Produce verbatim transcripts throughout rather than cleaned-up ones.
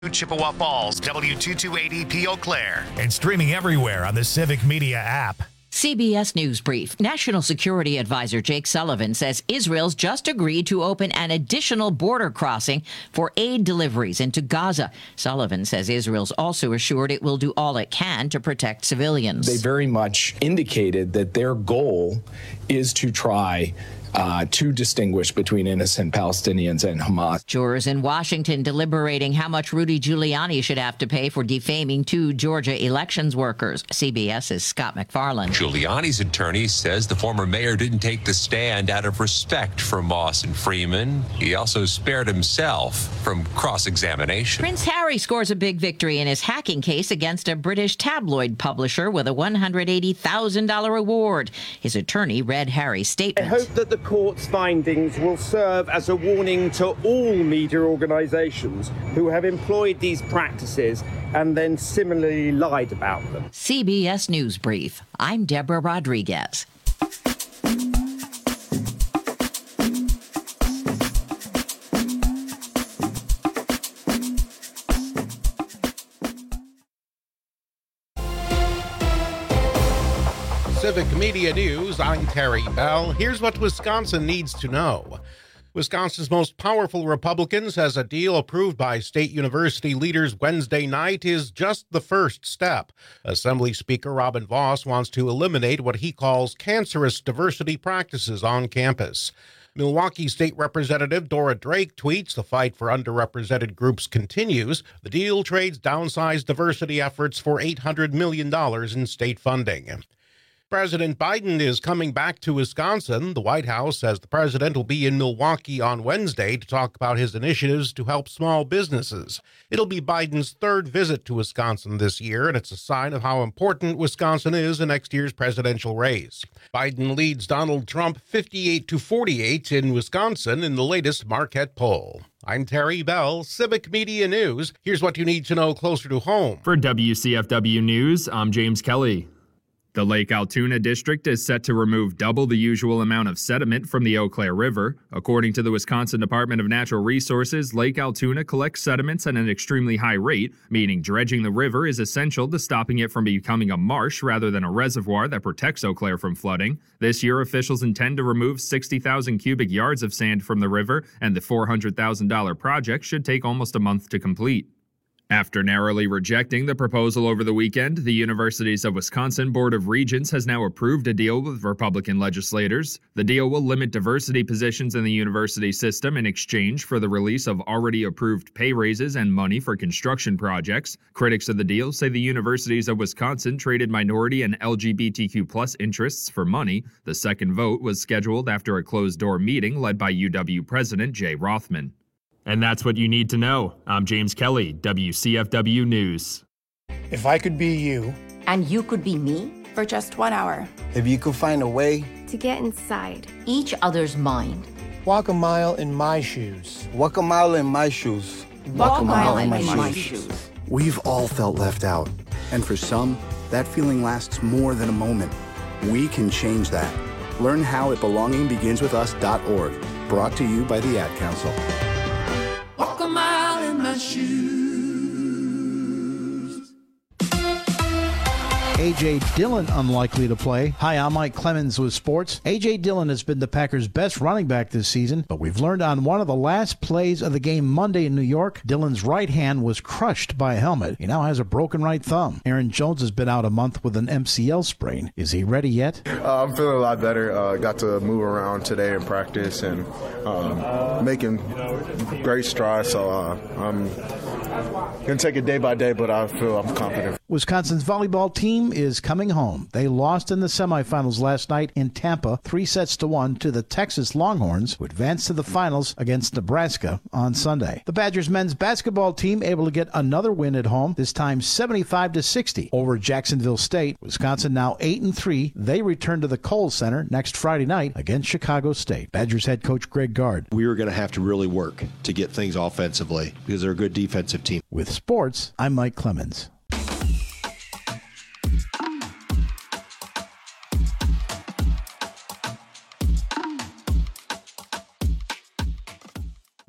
Chippewa Falls, W two two eight E P Eau Claire. And streaming everywhere on the Civic Media app. C B S News Brief. National Security Advisor Jake Sullivan says Israel's just agreed to open an additional border crossing for aid deliveries into Gaza. Sullivan says Israel's also assured it will do all it can to protect civilians. They very much indicated that their goal is to try Uh, to distinguish between innocent Palestinians and Hamas. Jurors in Washington deliberating how much Rudy Giuliani should have to pay for defaming two Georgia elections workers. CBS's Scott McFarland. Giuliani's attorney says the former mayor didn't take the stand out of respect for Moss and Freeman. He also spared himself from cross-examination. Prince Harry scores a big victory in his hacking case against a British tabloid publisher with a one hundred eighty thousand dollars reward. His attorney read Harry's statement. I hope that the court's findings will serve as a warning to all media organizations who have employed these practices and then similarly lied about them. C B S News Brief. I'm Deborah Rodriguez. Civic Media News, I'm Terry Bell. Here's what Wisconsin needs to know. Wisconsin's most powerful Republican says a deal approved by state university leaders Wednesday night is just the first step. Assembly Speaker Robin Vos wants to eliminate what he calls cancerous diversity practices on campus. Milwaukee State Representative Dora Drake tweets, "The fight for underrepresented groups continues. The deal trades downsized diversity efforts for eight hundred million dollars in state funding." President Biden is coming back to Wisconsin. The White House says the president will be in Milwaukee on Wednesday to talk about his initiatives to help small businesses. It'll be Biden's third visit to Wisconsin this year, and it's a sign of how important Wisconsin is in next year's presidential race. Biden leads Donald Trump fifty-eight to forty-eight in Wisconsin in the latest Marquette poll. I'm Terry Bell, Civic Media News. Here's what you need to know closer to home. For W C F W News, I'm James Kelly. The Lake Altoona District is set to remove double the usual amount of sediment from the Eau Claire River. According to the Wisconsin Department of Natural Resources, Lake Altoona collects sediments at an extremely high rate, meaning dredging the river is essential to stopping it from becoming a marsh rather than a reservoir that protects Eau Claire from flooding. This year, officials intend to remove sixty thousand cubic yards of sand from the river, and the four hundred thousand dollars project should take almost a month to complete. After narrowly rejecting the proposal over the weekend, the Universities of Wisconsin Board of Regents has now approved a deal with Republican legislators. The deal will limit diversity positions in the university system in exchange for the release of already approved pay raises and money for construction projects. Critics of the deal say the Universities of Wisconsin traded minority and L G B T Q plus interests for money. The second vote was scheduled after a closed-door meeting led by U W President Jay Rothman. And that's what you need to know. I'm James Kelly, W C F W News. If I could be you. And you could be me? For just one hour. If you could find a way. To get inside. Each other's mind. Walk a mile in my shoes. Walk a mile in my shoes. Walk, Walk a mile, mile in, in my, my shoes. shoes. We've all felt left out. And for some, that feeling lasts more than a moment. We can change that. Learn how at belonging begins with us dot org. Brought to you by the Ad Council. Walk a mile in my shoes. A J. Dillon unlikely to play. Hi, I'm Mike Clemens with sports. A J. Dillon has been the Packers' best running back this season, but we've learned on one of the last plays of the game Monday in New York, Dillon's right hand was crushed by a helmet. He now has a broken right thumb. Aaron Jones has been out a month with an M C L sprain. Is he ready yet? Uh, I'm feeling a lot better. Uh, got to move around today in practice and um, making great strides, so uh, I'm going to take it day by day, but I feel I'm confident. Wisconsin's volleyball team is coming home. They lost in the semifinals last night in Tampa, three sets to one to the Texas Longhorns, who advanced to the finals against Nebraska on Sunday. The Badgers men's basketball team able to get another win at home, this time seventy-five to sixty over Jacksonville State. Wisconsin now eight and three. They return to the Kohl Center next Friday night against Chicago State. Badgers head coach Greg Gard. We are going to have to really work to get things offensively because they're a good defensive team. With sports, I'm Mike Clemens.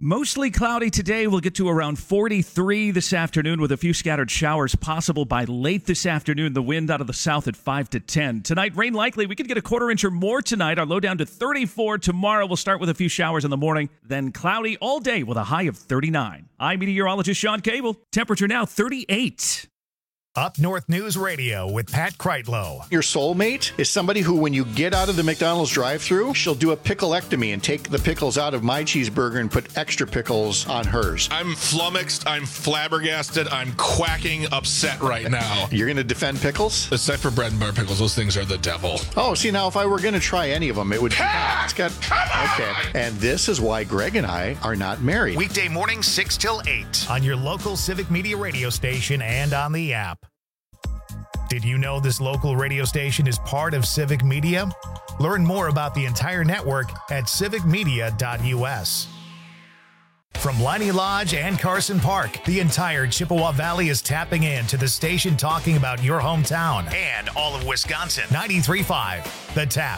Mostly cloudy today. We'll get to around forty-three this afternoon with a few scattered showers possible by late this afternoon. The wind out of the south at five to ten. Tonight, rain likely. We could get a quarter inch or more tonight. Our low down to thirty-four. Tomorrow, we'll start with a few showers in the morning. Then cloudy all day with a high of thirty-nine. I'm meteorologist Sean Cable. Temperature now thirty-eight. Up North News Radio with Pat Kreitlow. Your soulmate is somebody who, when you get out of the McDonald's drive-thru, she'll do a picklectomy and take the pickles out of my cheeseburger and put extra pickles on hers. I'm flummoxed. I'm flabbergasted. I'm quacking upset right now. You're going to defend pickles? Except for bread and butter pickles. Those things are the devil. Oh, see, now if I were going to try any of them, it would... Ah, it's got... Come on! Okay. And this is why Greg and I are not married. Weekday morning, six till eight. On your local Civic Media radio station and on the app. Did you know this local radio station is part of Civic Media? Learn more about the entire network at civic media dot u s. From Liney Lodge and Carson Park, the entire Chippewa Valley is tapping in to the station talking about your hometown and all of Wisconsin. ninety-three point five, The Tap.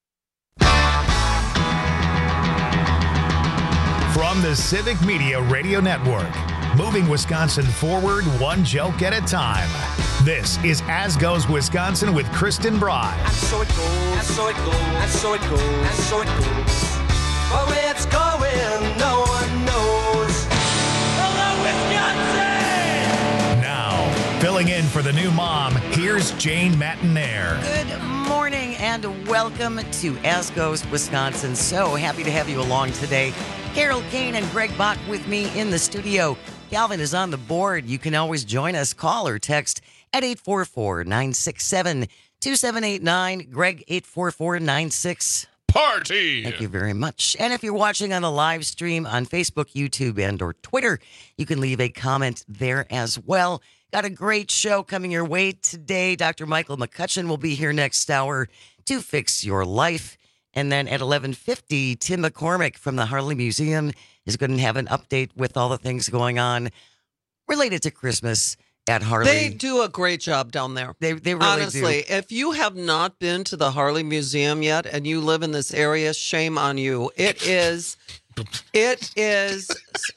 From the Civic Media Radio Network, moving Wisconsin forward one joke at a time. This is As Goes Wisconsin with Kristen Bride. And so it goes, and so it goes, and so it goes, and so it goes. But where it's going, no one knows. Hello, Wisconsin! Now, filling in for the new mom, here's Jane Matinaire. Good morning and welcome to As Goes Wisconsin. So happy to have you along today. Carol Kane and Greg Bach with me in the studio. Calvin is on the board. You can always join us. Call or text at eight four four, nine six seven, two seven eight nine. Greg, eight four four, nine six. Party! Thank you very much. And if you're watching on the live stream on Facebook, YouTube, and or Twitter, you can leave a comment there as well. Got a great show coming your way today. Doctor Michael McCutcheon will be here next hour to fix your life. And then at eleven fifty, Tim McCormick from the Harley Museum is going to have an update with all the things going on related to Christmas at Harley. They do a great job down there. They they really Honestly, do. if you have not been to the Harley Museum yet and you live in this area, shame on you. It is, it is.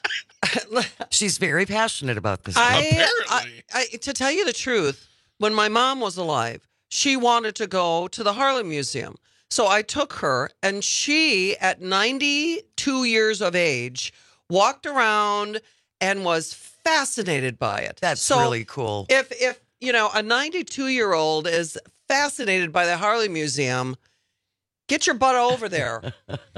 She's very passionate about this. I, I, I, to tell you the truth, when my mom was alive, she wanted to go to the Harley Museum. So I took her, and she, at ninety-two years of age, walked around and was fascinated by it. That's so really cool. If, if you know, a ninety-two-year-old is fascinated by the Harley Museum, get your butt over there.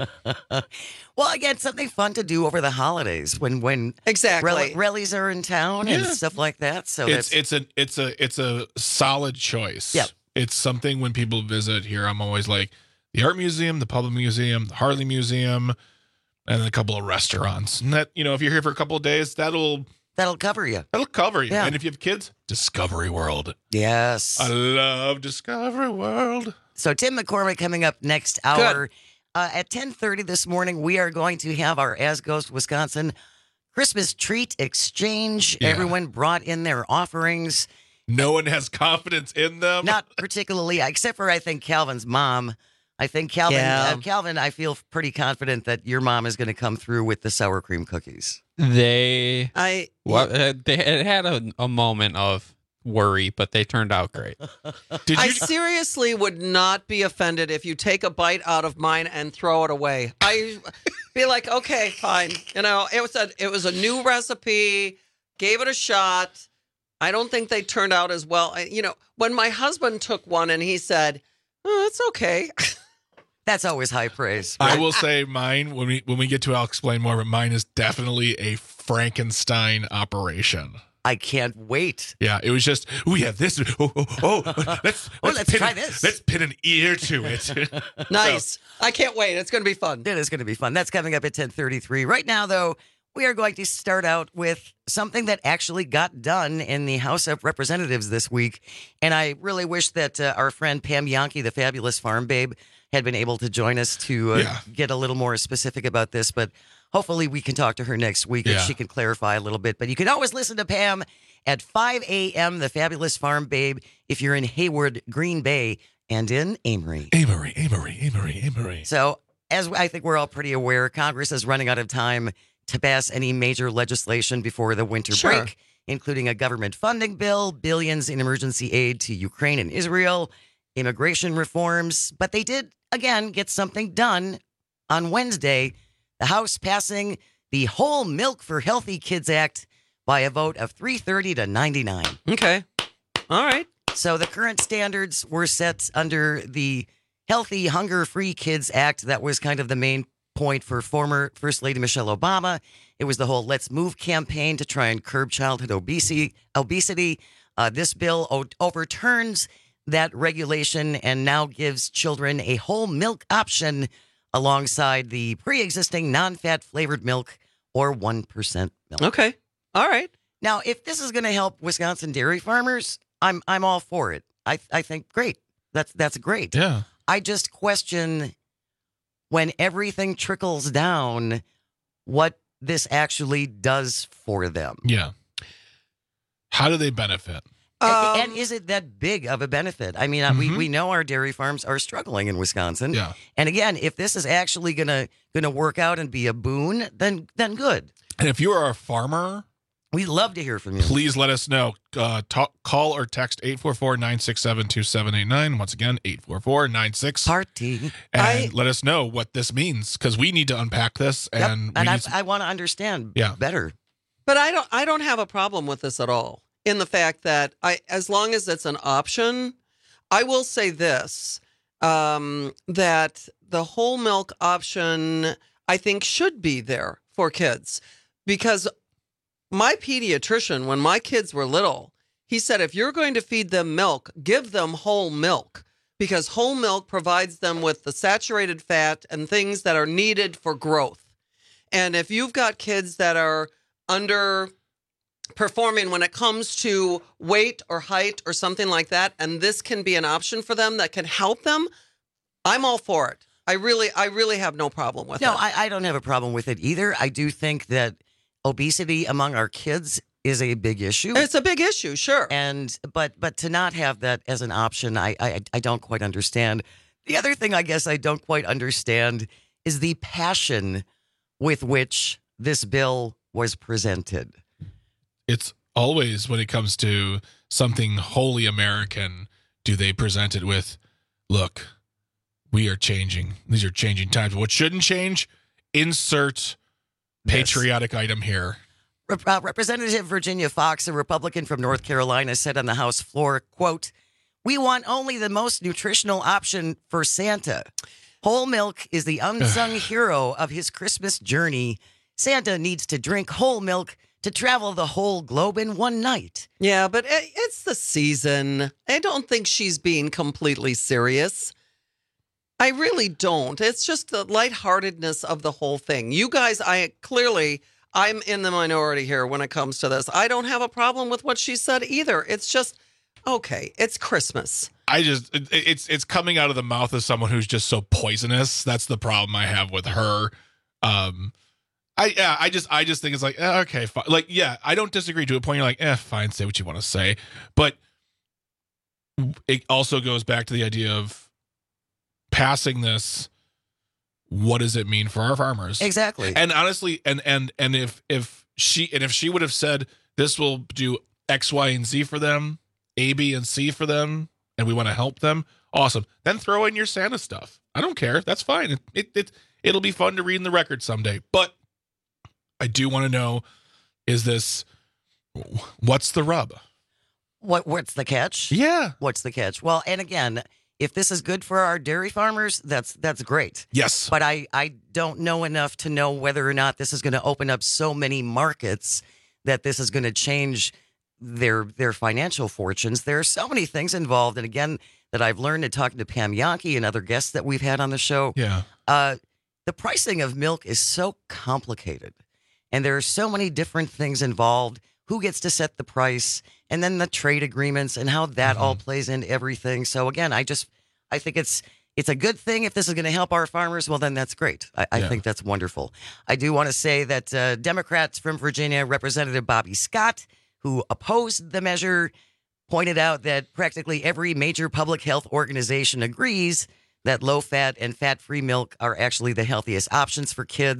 Well, again, something fun to do over the holidays when when exactly rel- rallies are in town Yeah. and stuff like that. So it's that's it's a it's a it's a solid choice. Yep. It's something when people visit here, I'm always like the art museum, the public museum, the Harley Museum, and then a couple of restaurants. And that, you know, if you're here for a couple of days, that'll that'll cover you. That'll cover you. Yeah. And if you have kids, Discovery World. Yes. I love Discovery World. So Tim McCormick coming up next hour. Uh, at ten thirty this morning, we are going to have our As Goes Wisconsin Christmas treat exchange. Yeah. Everyone brought in their offerings. No one has confidence in them. Not particularly, except for I think Calvin's mom. I think Calvin, Yeah. uh, Calvin, I feel pretty confident that your mom is going to come through with the sour cream cookies. They I what uh, they it had a, a moment of worry, but they turned out great. Did I you? seriously would not be offended if you take a bite out of mine and throw it away. I be like, okay, fine. You know, it was a it was a new recipe. Gave it a shot. I don't think they turned out as well. I, you know, when my husband took one and he said, "Oh, it's okay." That's always high praise. I will say mine when we when we get to it, I'll explain more. But mine is definitely a Frankenstein operation. I can't wait. Yeah, it was just we have this. Oh, oh, oh let's Oh, let's pin, try this. Let's pin an ear to it. Nice. I can't wait. It's going to be fun. It is going to be fun. That's coming up at ten thirty-three. Right now, though, we are going to start out with something that actually got done in the House of Representatives this week. And I really wish that uh, our friend Pam Yankee, the fabulous farm babe, had been able to join us to uh, Yeah. get a little more specific about this. But hopefully we can talk to her next week and Yeah. she can clarify a little bit. But you can always listen to Pam at five a.m., the fabulous farm babe, if you're in Hayward, Green Bay, and in Amory. Amory, Amory, Amory, Amory. So, as I think we're all pretty aware, Congress is running out of time to pass any major legislation before the winter Sure. break, including a government funding bill, billions in emergency aid to Ukraine and Israel, immigration reforms. But they did, again, get something done on Wednesday. The House passing the Whole Milk for Healthy Kids Act by a vote of three thirty to ninety-nine. Okay. All right. So the current standards were set under the Healthy Hunger Free Kids Act. That was kind of the main point for former First Lady Michelle Obama. It was the whole Let's Move campaign to try and curb childhood obesity. Obesity. Uh, this bill o- overturns that regulation and now gives children a whole milk option alongside the pre-existing non-fat flavored milk or one percent milk. Okay. All right. Now, if this is going to help Wisconsin dairy farmers, I'm I'm all for it. I I think great. That's that's great. Yeah. I just question when everything trickles down what this actually does for them. Yeah. How do they benefit? And, and is it that big of a benefit? I mean, Mhm. we, we know our dairy farms are struggling in Wisconsin. Yeah. And again, if this is actually gonna gonna work out and be a boon, then then good. And if you are a farmer, we'd love to hear from you. Please let us know. Uh, talk, call or text eight four four, nine six seven, two seven eight nine. Once again, eight four four, nine six. Party. And I- let us know what this means because we need to unpack this. Yep. And, we And I, need to- I want to understand Yeah. better. But I don't I don't have a problem with this at all. In the fact that I as long as it's an option, I will say this, um, that the whole milk option I think should be there for kids. Because my pediatrician, when my kids were little, he said if you're going to feed them milk, give them whole milk. Because whole milk provides them with the saturated fat and things that are needed for growth. And if you've got kids that are under performing when it comes to weight or height or something like that, and this can be an option for them that can help them, I'm all for it. I really, I really have no problem with No, it. I, I don't have a problem with it either. I do think that obesity among our kids is a big issue. It's a big issue, sure. And but but to not have that as an option, I I, I don't quite understand. The other thing I guess I don't quite understand is the passion with which this bill was presented. it's always when it comes to something wholly American, do they present it with, look, we are changing. These are changing times. What shouldn't change? Insert patriotic item here. Rep- uh, Representative Virginia Fox, a Republican from North Carolina, said on the House floor, quote, "We want only the most nutritional option for Santa. Whole milk is the unsung hero of his Christmas journey. Santa needs to drink whole milk to travel the whole globe in one night." Yeah, but it, it's the season. I don't think she's being completely serious. I really don't. It's just the lightheartedness of the whole thing. You guys, I clearly, I'm in the minority here when it comes to this. I don't have a problem with what she said either. It's just, okay, it's Christmas. I just it, it's it's coming out of the mouth of someone who's just so poisonous. That's the problem I have with her. Um, I yeah, I just I just think it's like eh, okay, fine. Like yeah, I don't disagree to a point. You're like, eh, fine, say what you want to say, but it also goes back to the idea of passing this. What does it mean for our farmers? Exactly. And honestly, and and and if if she and if she would have said this will do X, Y, and Z for them, A, B, and C for them, and we want to help them, awesome. Then throw in your Santa stuff. I don't care. That's fine. It it, it it'll be fun to read in the record someday. But I do want to know: is this what's the rub? What what's the catch? Yeah. What's the catch? Well, and again, if this is good for our dairy farmers, that's that's great. Yes. But I, I don't know enough to know whether or not this is going to open up so many markets that this is going to change their their financial fortunes. There are so many things involved. And again, that I've learned in talking to Pam Yankee and other guests that we've had on the show. Yeah. Uh, the pricing of milk is so complicated. And there are so many different things involved. Who gets to set the price? And then the trade agreements and how that all plays into everything. So again, I just I think it's it's a good thing if this is going to help our farmers. Well, then that's great. I, I Yeah. think that's wonderful. I do want to say that uh, Democrats from Virginia, Representative Bobby Scott, who opposed the measure, pointed out that practically every major public health organization agrees that low-fat and fat-free milk are actually the healthiest options for kids.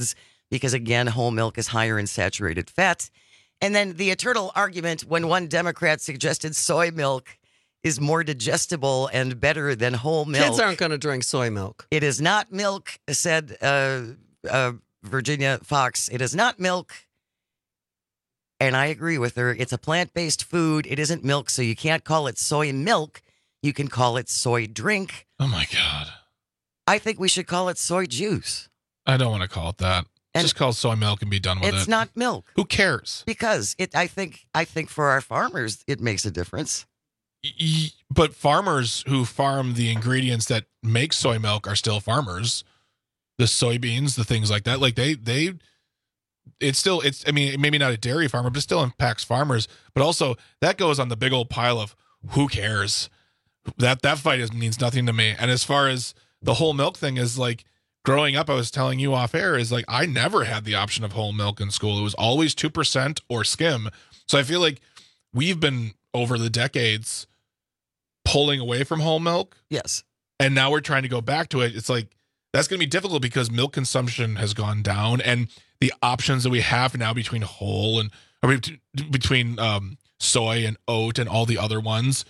because, again, whole milk is higher in saturated fat. And then the eternal argument when one Democrat suggested soy milk is more digestible and better than whole milk. Kids aren't going to drink soy milk. It is not milk, said uh, uh, Virginia Fox. It is not milk. And I agree with her. It's a plant-based food. It isn't milk, so you can't call it soy milk. You can call it soy drink. Oh, my God. I think we should call it soy juice. I don't want to call it that. And Just call it soy milk and be done with it. It's not milk. Who cares? Because it. I think. I think for our farmers, it makes a difference. Y- But farmers who farm the ingredients that make soy milk are still farmers. The soybeans, the things like that, like they, they, it's still, it's, I mean, maybe not a dairy farmer, but it still impacts farmers. But also that goes on the big old pile of who cares. That, that fight is, means nothing to me. And as far as the whole milk thing is like growing up, I was telling you off air is like, I never had the option of whole milk in school. It was always two percent or skim. So I feel like we've been over the decades pulling away from whole milk. Yes. And now we're trying to go back to it. It's like, that's going to be difficult because milk consumption has gone down and the options that we have now between whole and I mean, between um, soy and oat and all the other ones,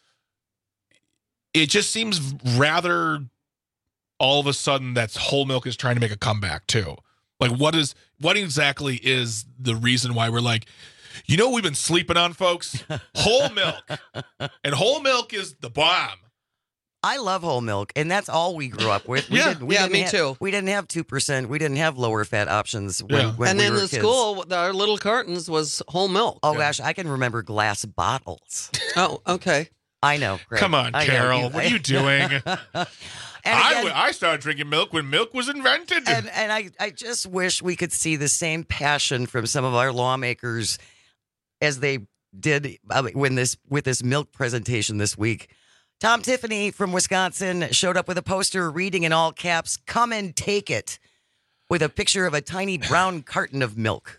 it just seems rather all of a sudden that whole milk is trying to make a comeback too. Like what is, what exactly is the reason why we're like, you know what we've been sleeping on, folks? Whole milk. And whole milk is the bomb. I love whole milk, and that's all we grew up with. We Yeah, didn't, we yeah, didn't me have, too. We didn't have two percent. We didn't have lower fat options when, Yeah. when and we in were the kids. school, our little cartons was whole milk. Oh, gosh, I can remember glass bottles. Oh, okay. I know. Greg. Come on, I know. Carol. You- What are you doing? And I, again- w- I started drinking milk when milk was invented. And, and I, I just wish we could see the same passion from some of our lawmakers as they did uh, when this with this milk presentation this week. Tom Tiffany from Wisconsin showed up with a poster reading in all caps, "Come and take it," with a picture of a tiny brown carton of milk.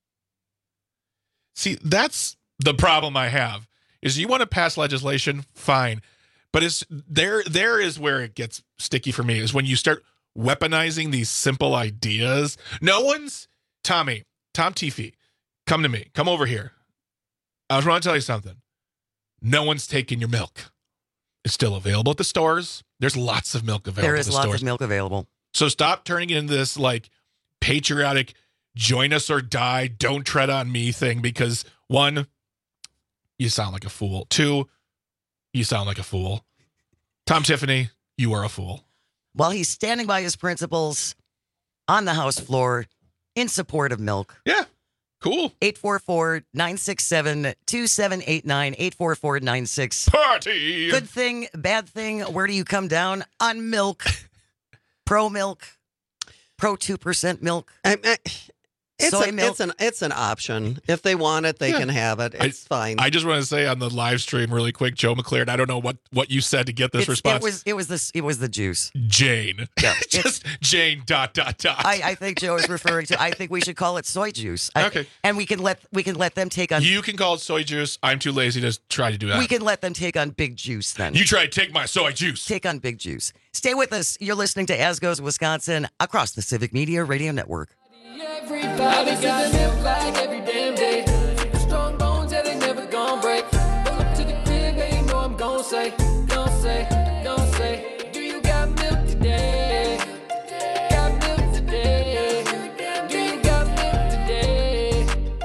See, that's the problem I have. Is you want to pass legislation, fine. But it's there there is where it gets sticky for me, is when you start weaponizing these simple ideas. No one's Tommy, Tom Tiffy, come to me. Come over here. I just want to tell you something. No one's taking your milk. It's still available at the stores. There's lots of milk available There at is the lots stores. of milk available. So stop turning it into this like patriotic join us or die, don't tread on me thing, because one, you sound like a fool. Two, you sound like a fool. Tom Tiffany, you are a fool. While he's standing by his principles on the House floor in support of milk. Yeah, cool. eight four four, nine six seven, two seven eight nine, eight four four nine six. Party! Good thing, bad thing, where do you come down on milk? Pro milk? Pro two percent milk? I, I, it's, Soy a, milk? it's an it's an option. If they want it, they Yeah. can have it. It's fine. I just want to say on the live stream really quick, Joe McLaren, I don't know what, what you said to get this It's- response. It was, it was this. It was the juice. Jane. Yeah, just Jane dot dot dot. I, I think Joe is referring to. I think we should call it soy juice. I- Okay. and we can let we can let them take on. You can call it soy juice. I'm too lazy to try to do that. We can let them take on big juice then. You try to take my soy juice. Take on big juice. Stay with us. You're listening to As Goes Wisconsin across the Civic Media Radio Network. Everybody got milk like every damn day. Strong bones that ain't never gonna break. Pull up to the crib, and you know I'm gonna say, gonna say, gonna say, do you got milk today? Got milk today? Do you got milk today?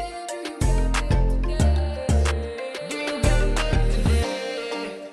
Do you got milk today?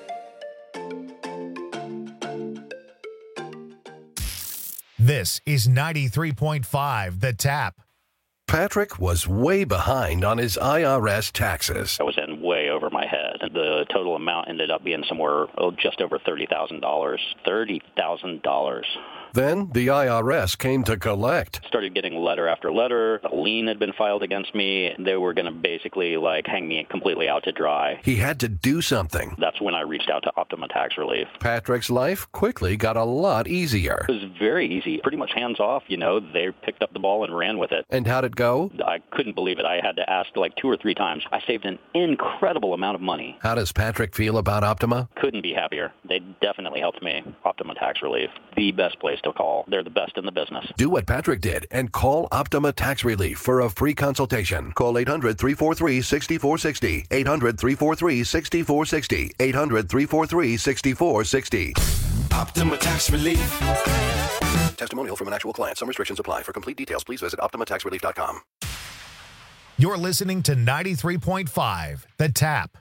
This is ninety-three point five The Tap. Patrick was way behind on his I R S taxes. I was in way over my head. The total amount ended up being somewhere, oh, just over thirty thousand dollars. thirty thousand dollars. Then the I R S came to collect. Started getting letter after letter. A lien had been filed against me. They were going to basically like hang me completely out to dry. He had to do something. That's when I reached out to Optima Tax Relief. Patrick's life quickly got a lot easier. It was very easy, pretty much hands off. You know, they picked up the ball and ran with it. And how'd it go? I couldn't believe it. I had to ask like two or three times. I saved an incredible amount of money. How does Patrick feel about Optima? Couldn't be happier. They definitely helped me. Optima Tax Relief, the best place to call. They're the best in the business. Do what Patrick did and call Optima Tax Relief for a free consultation. Call eight hundred, three four three, six four six zero. eight hundred, three four three, six four six zero. eight hundred, three four three, six four six zero. Optima Tax Relief. Testimonial from an actual client. Some restrictions apply. For complete details, please visit optima tax relief dot com. You're listening to ninety-three point five, The Tap.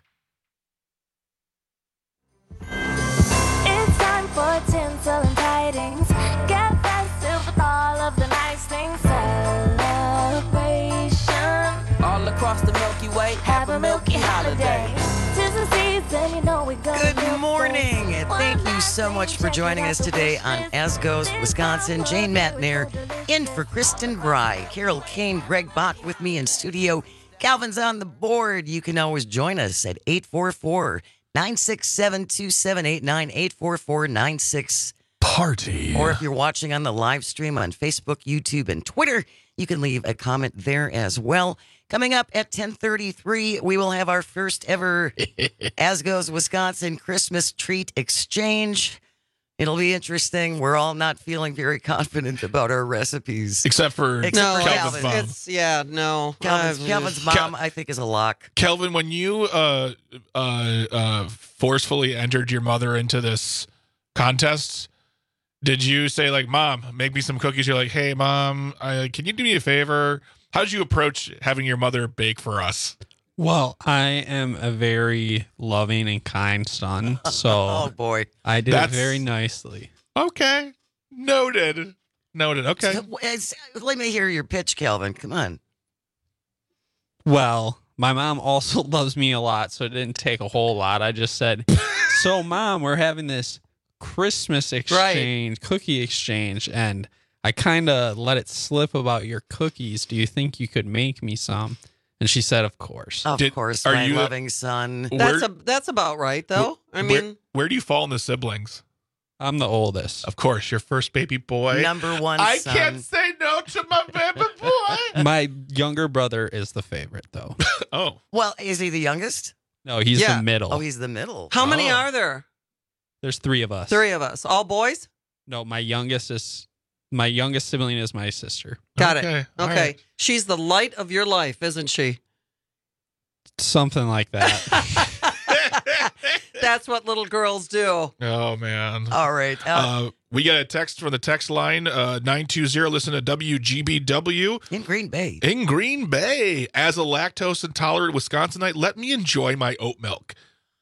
It's time for tinsel and tidings. Get festive with all of the nice things. Celebration. All across the Milky Way, Have a milky holiday. Tis the season, you know we go. Good morning, and thank you so much for joining us today on As Goes Wisconsin. Jane Matner in for Kristen Bry, Carol Kane, Greg Bach with me in studio. Calvin's on the board. You can always join us at eight four four, nine six seven, two seven eight nine, eight four four, nine six Party. Or if you're watching on the live stream on Facebook, YouTube, and Twitter, you can leave a comment there as well. Coming up at ten thirty-three, we will have our first ever As Goes Wisconsin Christmas treat exchange. It'll be interesting. We're all not feeling very confident about our recipes. Except for Except No, for it's, Calvin. mom. it's yeah, no. Calvin's, Uh, Calvin's mom, I think, is a lock. Kelvin, when you uh, uh, uh, forcefully entered your mother into this contest, did you say, like, Mom, make me some cookies? You're like, hey, Mom, I, can you do me a favor? How did you approach having your mother bake for us? Well, I am a very loving and kind son, so Oh, boy. I did That's- it very nicely. Okay. Noted. Noted. Okay. It's- let me hear your pitch, Calvin. Come on. Well, my mom also loves me a lot, so it didn't take a whole lot. I just said, so, Mom, we're having this Christmas exchange, cookie exchange, and I kind of let it slip about your cookies. Do you think you could make me some? And she said, of course. Of Did- course, are my you- loving son. That's Where- a that's about right though. I where, mean, where do you fall in the siblings? I'm the oldest. Of course, your first baby boy. Number one I son. can't say no to my baby boy. My younger brother is the favorite, though. Oh. Well, is he the youngest? No, he's Yeah. the middle. Oh, he's the middle. how many Oh. are there? There's three of us. Three of us, all boys. No, my youngest is my youngest sibling is my sister. Got Okay, it. all Okay, right. she's the light of your life, isn't she? Something like that. That's what little girls do. Oh, man. All right. Uh, Uh, we got a text from the text line, uh, nine two zero, listen to W G B W. in Green Bay. In Green Bay, as a lactose intolerant Wisconsinite, let me enjoy my oat milk.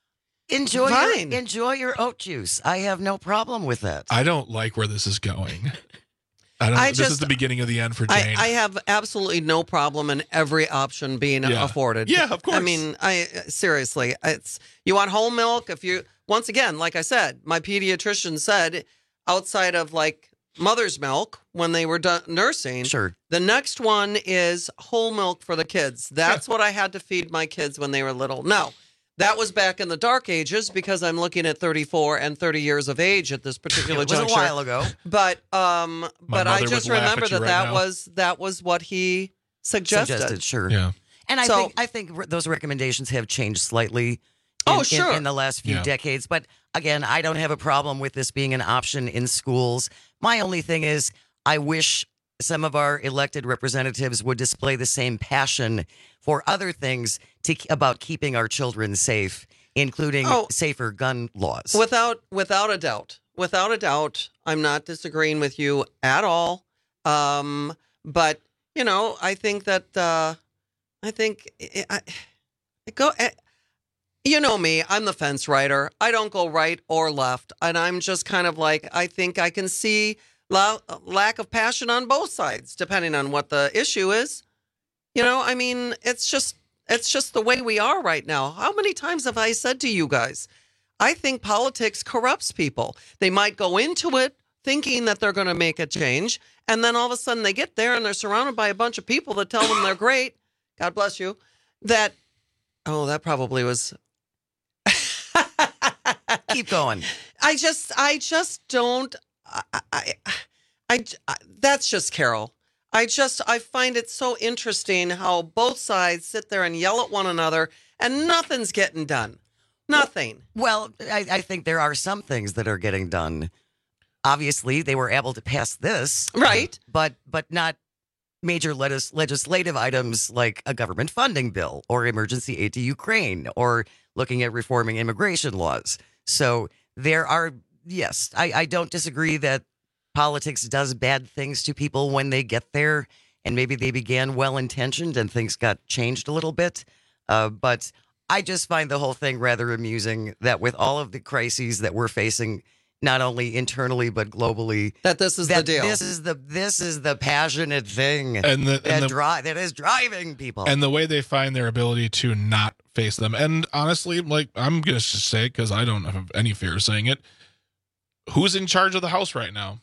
Enjoy Fine. your, enjoy your oat juice. I have no problem with that. I don't like where this is going. I don't. I this is just- the beginning of the end for I, Jane. I have absolutely no problem in every option being Yeah. afforded. Yeah, of course. I mean, I seriously, it's you want whole milk. If you once again, like I said, my pediatrician said, outside of like mother's milk when they were done nursing, Sure. the next one is whole milk for the kids. That's what I had to feed my kids when they were little. No. That was back in the dark ages because I'm looking at thirty-four and thirty years of age at this particular It was a juncture. while ago. But um, but I mother just would laugh remember at you that right that now. was that was what he suggested. Suggested, sure. yeah. And I So- think I think re- those recommendations have changed slightly. In, Oh, in- sure. In, the last few Yeah. decades, but again, I don't have a problem with this being an option in schools. My only thing is, I wish some of our elected representatives would display the same passion for other things to, about keeping our children safe, including Oh. safer gun laws. Without without a doubt, without a doubt, I'm not disagreeing with you at all. Um, but you know, I think that uh, I think I, I, I go. I, you know me, I'm the fence rider. I don't go right or left, and I'm just kind of like I think I can see la- lack of passion on both sides, depending on what the issue is. You know, I mean, it's just it's just the way we are right now. How many times have I said to you guys, I think politics corrupts people. They might go into it thinking that they're going to make a change, and then all of a sudden they get there and they're surrounded by a bunch of people that tell them they're great. God bless you. That oh, that probably was. Keep going. I just, I just don't. I, I, I, I, that's just Carol. I just, I find it so interesting how both sides sit there and yell at one another, and nothing's getting done. Nothing. Well, I, I think there are some things that are getting done. obviously, they were able to pass this. Right. But but not major legis- legislative items like a government funding bill or emergency aid to Ukraine or looking at reforming immigration laws. So there are, yes, I, I don't disagree that politics does bad things to people when they get there. And maybe they began well-intentioned and things got changed a little bit. Uh, but I just find the whole thing rather amusing that with all of the crises that we're facing, not only internally but globally, that this is that the deal. This is the this is the passionate thing And the- and that, the- dri- that is driving people. And the way they find their ability to not face them. And honestly, like, I'm going to just say, because I don't have any fear of saying it, who's in charge of the House right now?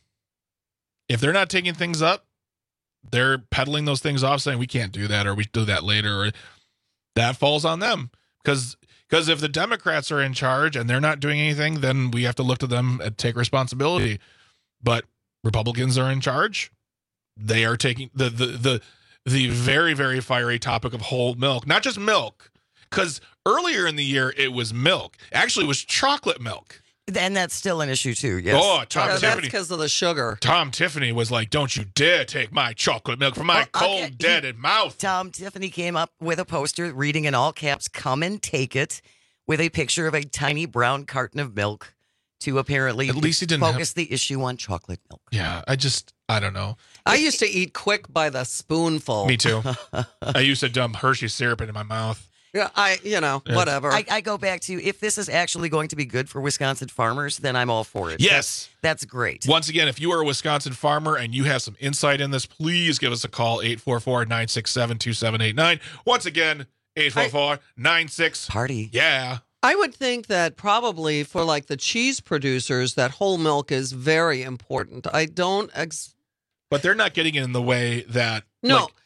If they're not taking things up, they're peddling those things off, saying we can't do that, or we do that later, or that falls on them. Because because if the Democrats are in charge and they're not doing anything, then we have to look to them and take responsibility. But Republicans are in charge. They are taking the the the the very, very fiery topic of whole milk, not just milk, because earlier in the year it was milk. Actually, it was chocolate milk. And that's still an issue too. Yes. Oh, Tom Yeah, that's Tiffany. because of the sugar. Tom Tiffany was like, "Don't you dare take my chocolate milk from my Well, cold, okay, deaded mouth." Tom Tiffany came up with a poster reading in all caps, "Come and take it," with a picture of a tiny brown carton of milk to apparently At least he didn't focus have- the issue on chocolate milk. Yeah, I just, I don't know. I used to eat quick by the spoonful. Me too. I used to dump Hershey syrup into my mouth. Yeah, I, you know, Yeah. whatever. I, I go back to, if this is actually going to be good for Wisconsin farmers, then I'm all for it. Yes. That's, that's great. Once again, if you are a Wisconsin farmer and you have some insight in this, please give us a call, eight four four, nine six seven, two seven eight nine. Once again, eight four four, nine six. Party. Yeah. I would think that probably for like the cheese producers, that whole milk is very important. I don't. Ex- But they're not getting it in the way that. no, like,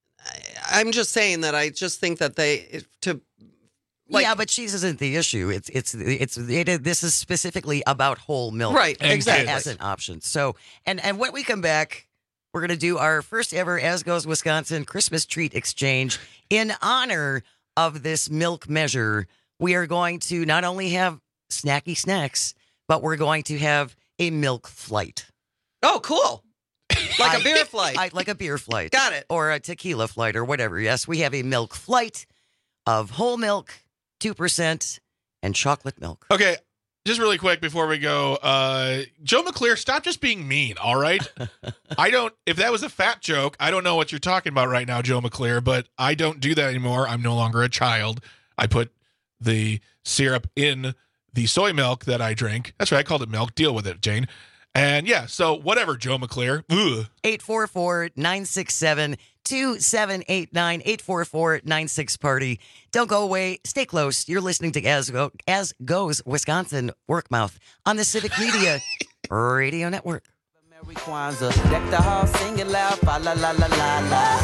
I- I'm just saying that I just think that they to. Like, yeah, but cheese isn't the issue. It's it's it's it, this is specifically about whole milk, Right, And exactly. as an option. So, and and when we come back, we're gonna do our first ever As Goes Wisconsin Christmas treat exchange in honor of this milk measure. We are going to not only have snacky snacks, but we're going to have a milk flight. Oh, cool! Like I- a beer flight. I, like a beer flight. Got it. Or a tequila flight or whatever. Yes, we have a milk flight of whole milk, two percent, and chocolate milk. okay, just really quick before we go, uh, Joe McClear, stop just being mean, all right? I don't, if that was a fat joke, I don't know what you're talking about right now, Joe McClear, but I don't do that anymore. I'm no longer a child. I put the syrup in the soy milk that I drink. That's right, I called it milk. Deal with it, Jane. And yeah, so whatever, Joe McClear. Ugh. eight four four, nine six seven, two seven eight nine, eight four four, nine six party. Don't go away. Stay close. You're listening to As, Go- As Goes Wisconsin Workmouth on the Civic Media Radio Network. Merry Kwanzaa, deck the hall, sing it loud, fa la la la la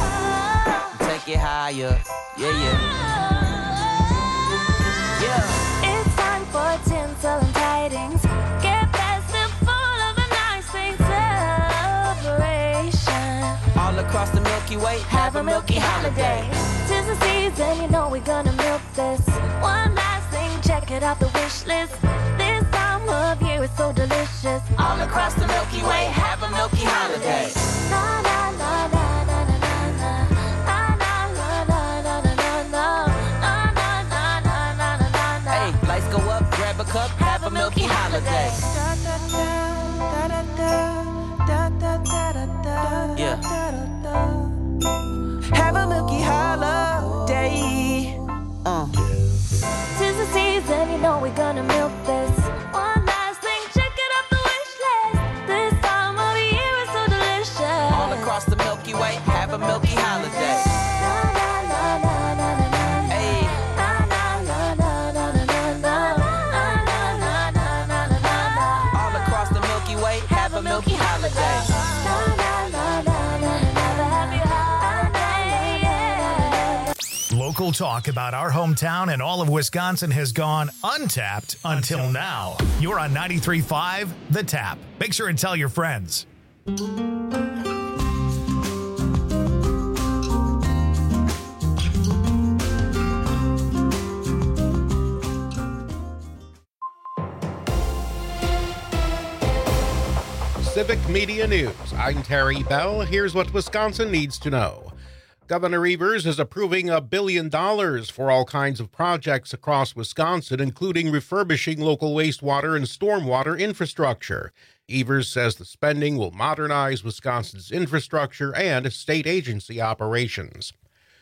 la. Take it higher, yeah yeah. Yeah. It's time for tinsel and tidings. Get festive, full of a nice thing celebration. All across the Milky Way, Have a milky holiday. Tis the season, you know we're gonna milk this. One last thing, check it off the wish list. This time of year is so delicious. All across the Milky Way, have a milky holiday. Na na na na na na na na. Na na na na na na na na. Na na na na na na na na. Hey, lights go up, grab a cup, have a milky holiday. Yeah. Have a milky holiday. Uh. Tis the season, you know we're gonna milk this. One last thing, check it off the wish list. This time of year is so delicious. All across the Milky Way, have a milky holiday. Na na na na na na na. Hey. Na na na na na na na na. Na na na na na na na. All across the Milky Way, have a milky holiday. Na na na na na na. Have a happy holiday. Yeah. Local talk about our hometown and all of Wisconsin has gone untapped until now. You're on ninety-three point five The Tap. Make sure and tell your friends. Civic Media News. I'm Terry Bell. Here's what Wisconsin needs to know. Governor Evers is approving a billion dollars for all kinds of projects across Wisconsin, including refurbishing local wastewater and stormwater infrastructure. Evers says the spending will modernize Wisconsin's infrastructure and state agency operations.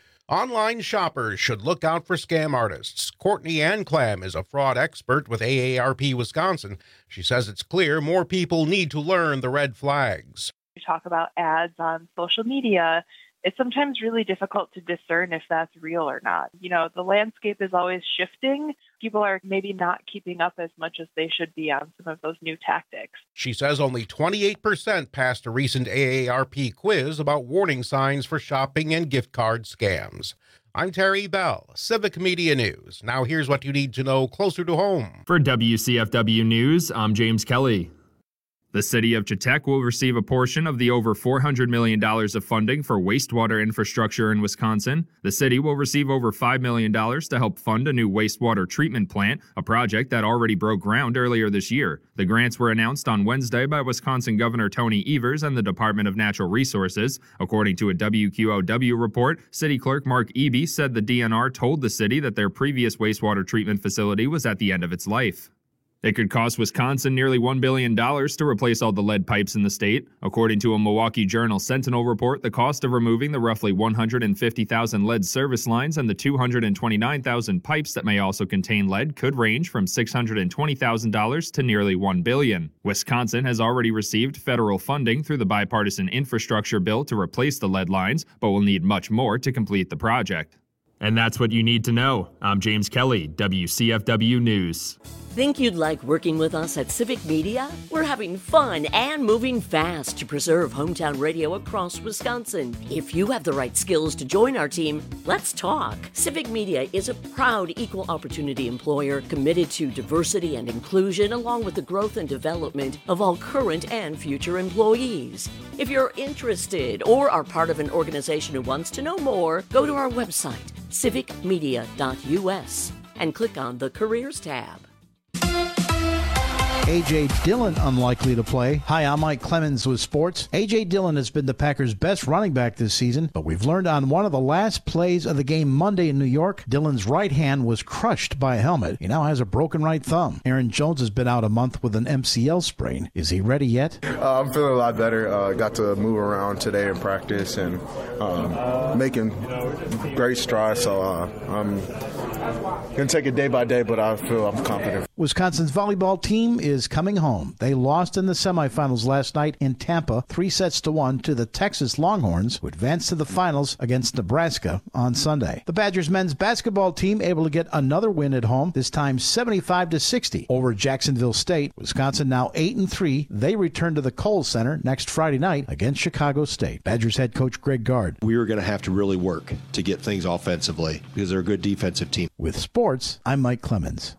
Online shoppers should look out for scam artists. Courtney Anclam is a fraud expert with A A R P Wisconsin. She says it's clear more people need to learn the red flags. We talk about ads on social media. It's sometimes really difficult to discern if that's real or not. You know, the landscape is always shifting. People are maybe not keeping up as much as they should be on some of those new tactics. She says only twenty-eight percent passed a recent A A R P quiz about warning signs for shopping and gift card scams. I'm Terry Bell, Civic Media News. Now here's what you need to know closer to home. For W C F W News, I'm James Kelly. The city of Chetek will receive a portion of the over four hundred million dollars of funding for wastewater infrastructure in Wisconsin. The city will receive over five million dollars to help fund a new wastewater treatment plant, a project that already broke ground earlier this year. The grants were announced on Wednesday by Wisconsin Governor Tony Evers and the Department of Natural Resources. According to a W Q O W report, City Clerk Mark Eby said the D N R told the city that their previous wastewater treatment facility was at the end of its life. It could cost Wisconsin nearly one billion dollars to replace all the lead pipes in the state. According to a Milwaukee Journal Sentinel report, the cost of removing the roughly one hundred fifty thousand lead service lines and the two hundred twenty-nine thousand pipes that may also contain lead could range from six hundred twenty thousand dollars to nearly one billion dollars. Wisconsin has already received federal funding through the bipartisan infrastructure bill to replace the lead lines, but will need much more to complete the project. And that's what you need to know. I'm James Kelly, W C F W News. Think you'd like working with us at Civic Media? We're having fun and moving fast to preserve hometown radio across Wisconsin. If you have the right skills to join our team, let's talk. Civic Media is a proud equal opportunity employer committed to diversity and inclusion, along with the growth and development of all current and future employees. If you're interested or are part of an organization who wants to know more, go to our website, civic media dot U S, and click on the Careers tab. A J. Dillon unlikely to play. Hi, I'm Mike Clemens with sports. A J. Dillon has been the Packers' best running back this season, but we've learned on one of the last plays of the game Monday in New York, Dillon's right hand was crushed by a helmet. He now has a broken right thumb. Aaron Jones has been out a month with an M C L sprain. Is he ready yet? Uh, I'm feeling a lot better. Uh, got to move around today in practice and um, making great strides, so uh, I'm going to take it day by day, but I feel I'm confident. Wisconsin's volleyball team is coming home. They lost in the semifinals last night in Tampa, three sets to one to the Texas Longhorns, who advanced to the finals against Nebraska on Sunday. The Badgers men's basketball team able to get another win at home, this time seventy-five to sixty over Jacksonville State. Wisconsin now eight and three. They return to the Kohl Center next Friday night against Chicago State. Badgers head coach Greg Gard. We were going to have to really work to get things offensively because they're a good defensive team. With sports, I'm Mike Clemens.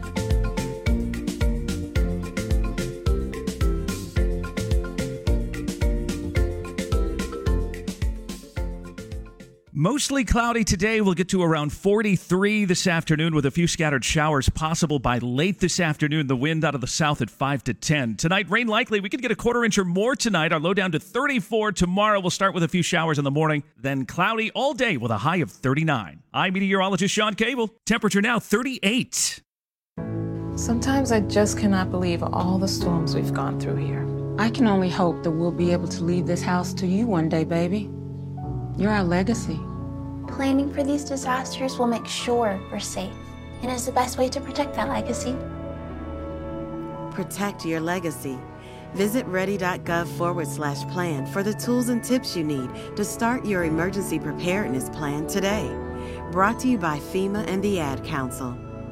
Mostly cloudy today. We'll get to around forty-three this afternoon with a few scattered showers possible by late this afternoon. The wind out of the south at five to ten. Tonight, rain likely. We could get a quarter inch or more tonight. Our low down to thirty-four. Tomorrow, we'll start with a few showers in the morning. Then cloudy all day with a high of thirty-nine. I'm meteorologist Sean Cable. Temperature now thirty-eight. Sometimes I just cannot believe all the storms we've gone through here. I can only hope that we'll be able to leave this house to you one day, baby. You're our legacy. Planning for these disasters will make sure we're safe, and is the best way to protect that legacy. Protect your legacy. Visit ready.gov forward slash plan for the tools and tips you need to start your emergency preparedness plan today. Brought to you by FEMA and the Ad Council.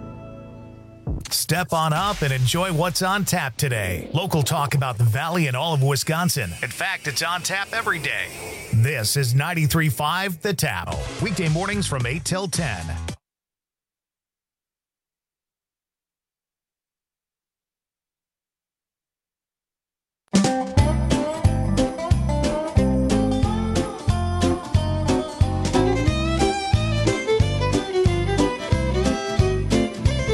Step on up and enjoy what's on tap today. Local talk about the Valley and all of Wisconsin. In fact, it's on tap every day. This is ninety-three point five The Tap. Weekday mornings from eight till ten.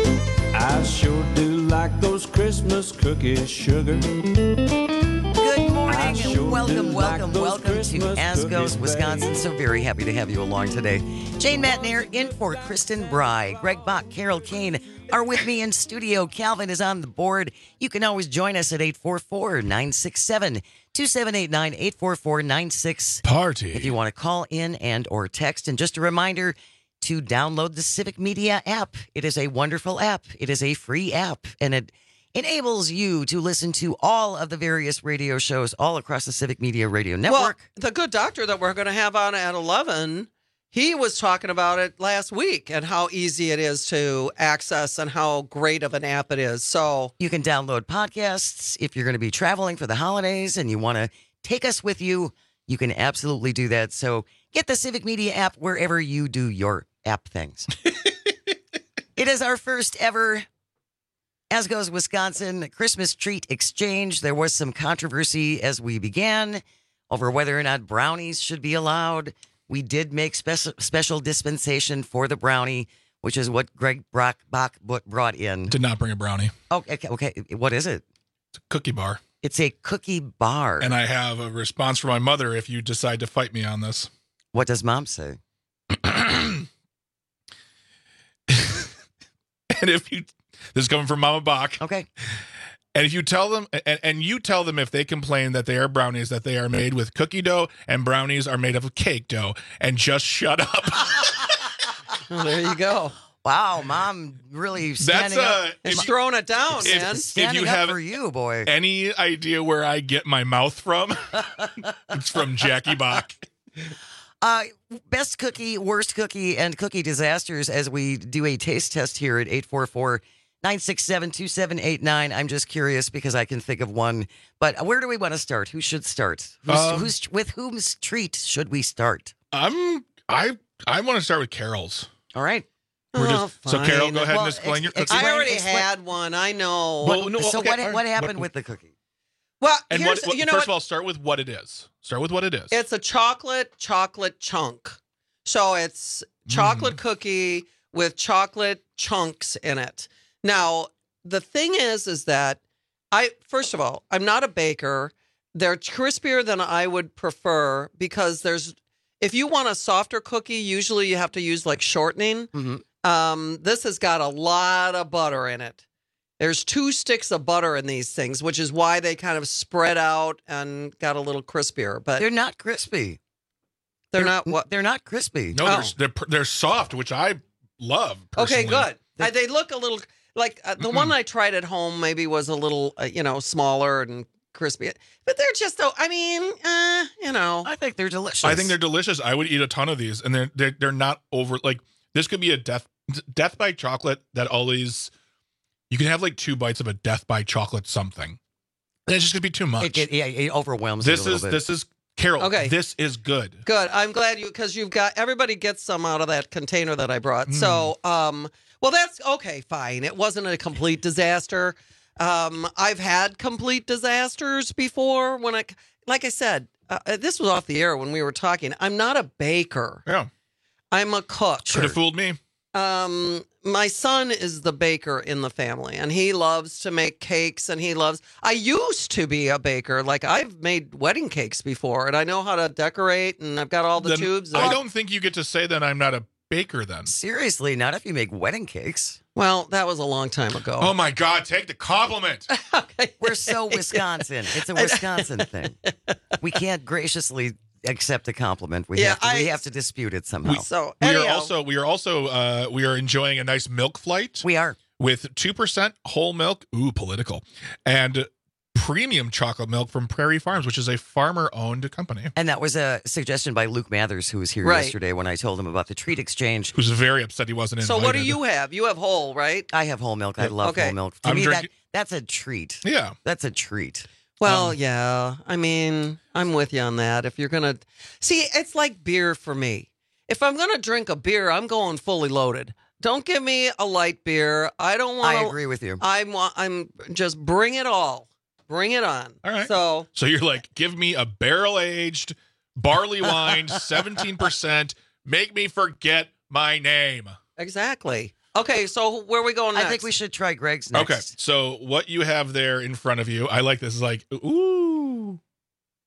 I sure do like those Christmas cookies, sugar. Good morning. sure welcome, do welcome, like welcome those to Christmas Asco's, cookies, Wisconsin. babe. So very happy to have you along today. Jane Matnair in for Kristen Bry. Greg Bach, Carol Kane are with me in studio. Calvin is on the board. You can always join us at eight four four, nine six seven, two seven eight nine, eight four four, nine six. Party. If you want to call in and or text. And just a reminder to download the Civic Media app. It is a wonderful app. It is a free app, and it enables you to listen to all of the various radio shows all across the Civic Media Radio Network. Well, the good doctor that we're going to have on at eleven, he was talking about it last week and how easy it is to access and how great of an app it is. So you can download podcasts if you're going to be traveling for the holidays and you want to take us with you. You can absolutely do that. So get the Civic Media app wherever you do your app things. It is our first ever Asco's, Wisconsin Christmas treat exchange. There was some controversy as we began over whether or not brownies should be allowed. We did make special special dispensation for the brownie, which is what Greg Brock Bach brought in. Did not bring a brownie. Okay, okay, okay. What is it? It's a cookie bar. It's a cookie bar. And I have a response from my mother if you decide to fight me on this. What does mom say? And if you, this is coming from Mama Bach. Okay. And if you tell them, and, and you tell them if they complain that they are brownies, that they are made with cookie dough and brownies are made of cake dough, and just shut up. Well, there you go. Wow, mom really standing That's uh, up. It's throwing it down, if, man. If Standing you up have for you, boy. any idea where I get my mouth from, it's from Jackie Bach. Uh, best cookie, worst cookie, and cookie disasters as we do a taste test here at eight four four, nine six seven, two seven eight nine. I'm just curious because I can think of one. But where do we want to start? Who should start? Who's, Um, who's with whom's treat should we start? I'm I I want to start with Carol's. All right. We're Oh, just, so Carol, fine. go ahead Well, and explain your ex- cookie. I already explain- had one. I know. Well, no, so okay, what all right. what happened What- with the cookie? Well, And here's, what, what you know first what? of all, start with what it is. Start with what it is. It's a chocolate chocolate chunk. So it's chocolate cookie with chocolate chunks in it. Now, the thing is, is that I, first of all, I'm not a baker. They're crispier than I would prefer because there's, if you want a softer cookie, usually you have to use like shortening. Mm-hmm. Um, this has got a lot of butter in it. There's two sticks of butter in these things, which is why they kind of spread out and got a little crispier. But They're not crispy. they're not what? They're not crispy. no, oh. they're, they're they're soft, which I love. Okay, Personally. good. Uh, they look a little like uh, the one I tried at home. Maybe was a little, uh, you know, smaller and crispy, but they're just. Oh, I mean, uh, you know, I think they're delicious. I think they're delicious. I would eat a ton of these, and they're they're, they're not over. Like this could be a death death by chocolate that always. You can have like two bites of a death by chocolate something, and it's just gonna be too much. It, it, yeah, it overwhelms this me a is little bit. this is Carol. Okay. This is good. good. I'm glad you because you've got everybody gets some out of that container that I brought. So, um, well, that's okay. Fine. It wasn't a complete disaster. Um, I've had complete disasters before when I, like I said, uh, this was off the air when we were talking. I'm not a baker. Yeah, I'm a cook. could have fooled me. Um, my son is the baker in the family, and he loves to make cakes. And he loves. I used to be a baker. Like I've made wedding cakes before, and I know how to decorate, and I've got all the Then tubes. I don't think you get to say that I'm not a baker. Then. Seriously, not if you make wedding cakes. Well, that was a long time ago. Oh my God! Take the compliment. We're so Wisconsin. It's a Wisconsin thing. We can't graciously accept a compliment. We Yeah, have to, we I- have to dispute it somehow. So We are anyhow, also we are also uh, we are enjoying a nice milk flight. We are with two percent whole milk. Ooh, political, and premium chocolate milk from Prairie Farms, which is a farmer-owned company. And that was a suggestion by Luke Mathers, who was here Right. yesterday when I told him about the treat exchange. Who's very upset he wasn't So invited. what do you have? You have whole, right? I have whole milk. I love Okay. whole milk. To I'm me, drinking- that that's a treat. Yeah. That's a treat. Well, Um, yeah. I mean, I'm with you on that. If you're gonna see, it's like beer for me. If I'm gonna drink a beer, I'm going fully loaded. Don't give me a light beer. I don't want. I agree with you. I want. I'm just bring it all. Bring it on. All right. So So you're like, give me a barrel-aged barley wine, seventeen percent. Make me forget my name. exactly. Okay. So where are we going next? I think we should try Greg's next. Okay. So what you have there in front of you, I like this. Is like, ooh.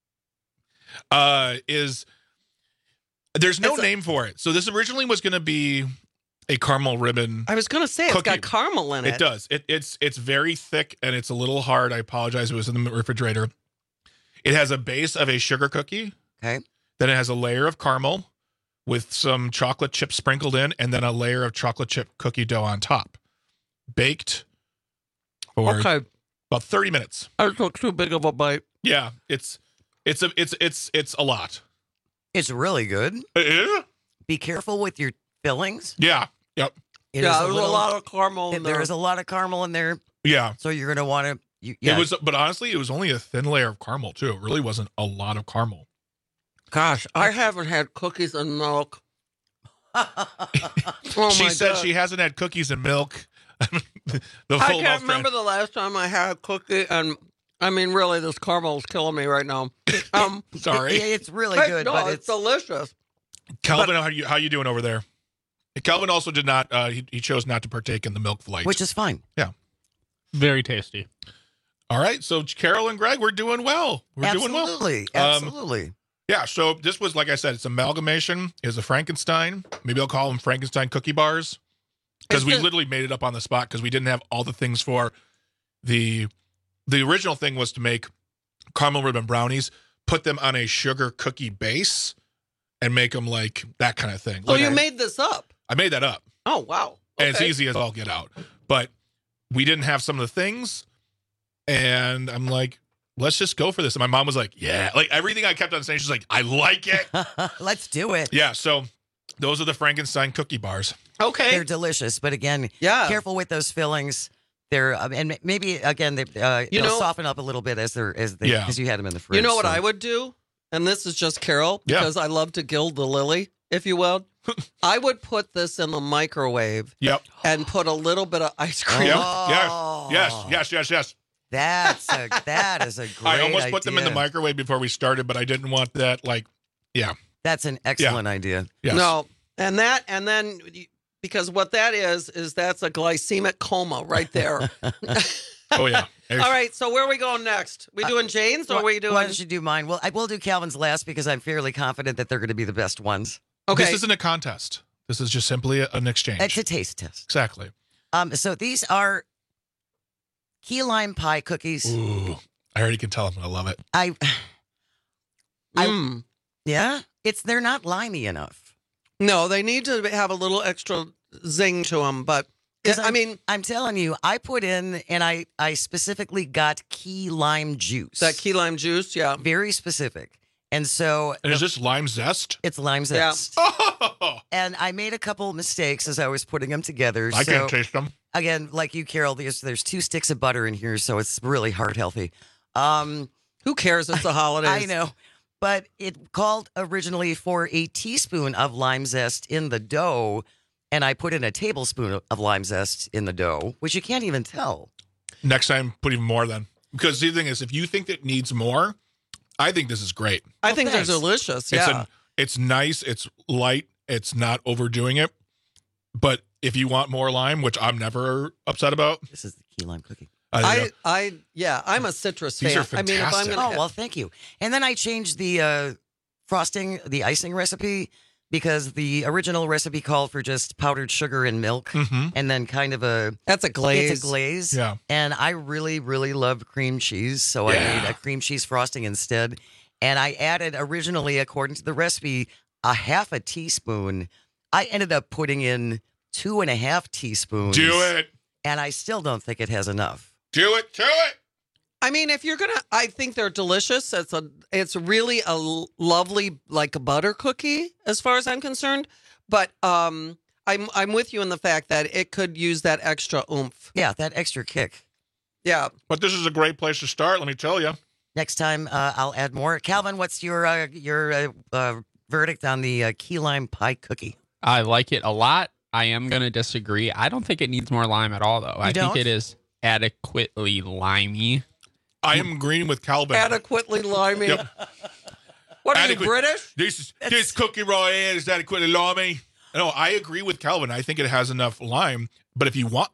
uh, is there's no It's a- name for it. So this originally was going to be a caramel ribbon. I was going to say it's cookie. got caramel in it. It does. It, it's it's very thick and it's a little hard. I apologize. It was in the refrigerator. It has a base of a sugar cookie. Okay. Then it has a layer of caramel with some chocolate chips sprinkled in, and then a layer of chocolate chip cookie dough on top. Baked for Okay. about thirty minutes. I took too big of a bite. Yeah, it's it's a it's it's it's a lot. It's really good. It is? Be careful with your fillings. Yeah. Yep. It yeah, is there's a, little- lot of caramel in There there. is a lot of caramel in there, Yeah. so you're going to want to. You, yeah. It was, but honestly, it was only a thin layer of caramel too. It really wasn't a lot of caramel. Gosh, I haven't had cookies and milk. Oh she my said God. she hasn't had cookies and milk. the I full can't mouth remember the last time I had a cookie, and I mean, really, this caramel is killing me right now. Um, Sorry. It- it's really Hey, good, no, but it's, it's delicious. Calvin, how you how you doing over there? Calvin also did not. Uh, he, he chose not to partake in the milk flight, which is fine. Yeah. Very tasty. All right. So Carol and Greg, we're doing well. We're absolutely, doing well. Um, absolutely. Yeah. So this was, like I said, it's amalgamation. Is a Frankenstein. Maybe I'll call them Frankenstein cookie bars because It's we just- literally made it up on the spot because we didn't have all the things for the. The original thing was to make caramel ribbon brownies, put them on a sugar cookie base, and make them like that kind of thing. So Like, you I- made this up? I made that up. Oh wow! And it's Okay. easy as all get out. But we didn't have some of the things. And I'm like, let's just go for this. And my mom was like, yeah. Like everything I kept on saying, she's like, I like it. Let's do it. Yeah. So those are the Frankenstein cookie bars. Okay. They're delicious, but again, Yeah. careful with those fillings. They're um, and maybe again they uh, You they'll know- soften up a little bit as they're as they Yeah. because you had them in the fridge. You know what so- I would do? And this is just Carol, Yeah. because I love to gild the lily, if you will. I would put this in the microwave Yep. and put a little bit of ice cream. Yep. Oh. Yes. Yes. Yes. Yes. Yes. That's a that is a great. I almost put them in the idea. microwave before we started, but I didn't want that. Like, yeah. That's an excellent idea. Yes. No, and that, and then because what that is is that's a glycemic coma right there. Oh yeah. All right, so where are we going next? We doing Jane's or Why- are we doing? Why don't you do mine? Well, I will do Calvin's last because I'm fairly confident that they're going to be the best ones. Okay. This isn't a contest. This is just simply a- an exchange. It's a taste test. Exactly. Um, so these are key lime pie cookies. Ooh. I already can tell I'm gonna love it. I, I, Mm. yeah, it's they're not limey enough. No, they need to have a little extra zing to them, but 'Cause I I'm- mean I'm telling you, I put in and I I specifically got key lime juice. that key lime juice, yeah. Very specific, and so And is this lime zest? it's lime Yeah. zest. Oh, And I made a couple mistakes as I was putting them together. I so, can taste them. again, like you, Carol, there's there's two sticks of butter in here, so it's really heart healthy. Um, Who cares? It's the holidays. I know, but it called originally for a teaspoon of lime zest in the dough, and I put in a tablespoon of- of lime zest in the dough, which you can't even tell. Next time, put even more then. Because the thing is, if you think it needs more, I think this is great. I Well, think thanks. they're delicious. It's Yeah. a, it's nice. It's light. It's not overdoing it. But if you want more lime, which I'm never upset about, This is the key lime cookie. I, I, I, yeah, I'm a citrus These fan. are I mean, if I'm fantastic. gonna, Oh, well, thank you. And then I changed the uh, frosting, the icing recipe, because the original recipe called for just powdered sugar and milk Mhm. and then kind of a that's a glaze. It's a glaze. Yeah. And I really, really love cream cheese. So I Yeah. made a cream cheese frosting instead. And I added originally, according to the recipe, a half a teaspoon. I ended up putting in two and a half teaspoons. do it. And I still don't think it has enough. Do it. Do it. I mean, if you're gonna, I think they're delicious. It's a, it's really a l- lovely like a butter cookie, as far as I'm concerned. But um, I'm, I'm with you in the fact that it could use that extra oomph. Yeah, that extra kick. Yeah. But this is a great place to start, let me tell you. Next time, uh, I'll add more. Calvin, what's your uh, your uh, uh, verdict on the uh, key lime pie cookie? I like it a lot. I am going to disagree. I don't think it needs more lime at all, though. I don't? think it is adequately limey. I am agreeing with Calvin. Adequately limey. Yep. What are Adequate- you, British? This is this cookie right here is adequately limey. No, I agree with Calvin. I think it has enough lime. But if you want more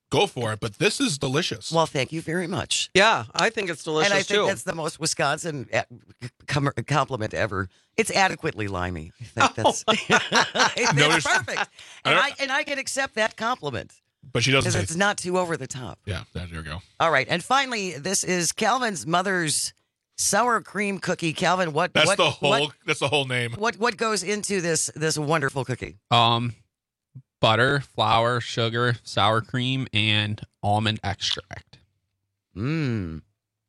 go for it. But this is delicious. Well, thank you very much. Yeah, I think it's delicious and I think too. that's the most Wisconsin uh, com- compliment ever. It's adequately limey. I think that's I think Notice- it's perfect, and I and I can accept that compliment. But she doesn't because say. it's not too over the top. Yeah, there you go. All right, and finally, this is Calvin's mother's sour cream cookie. Calvin, what? That's what, the whole. What, that's the whole name. what what goes into this this wonderful cookie? Um, butter, flour, sugar, sour cream, and almond extract. Mmm.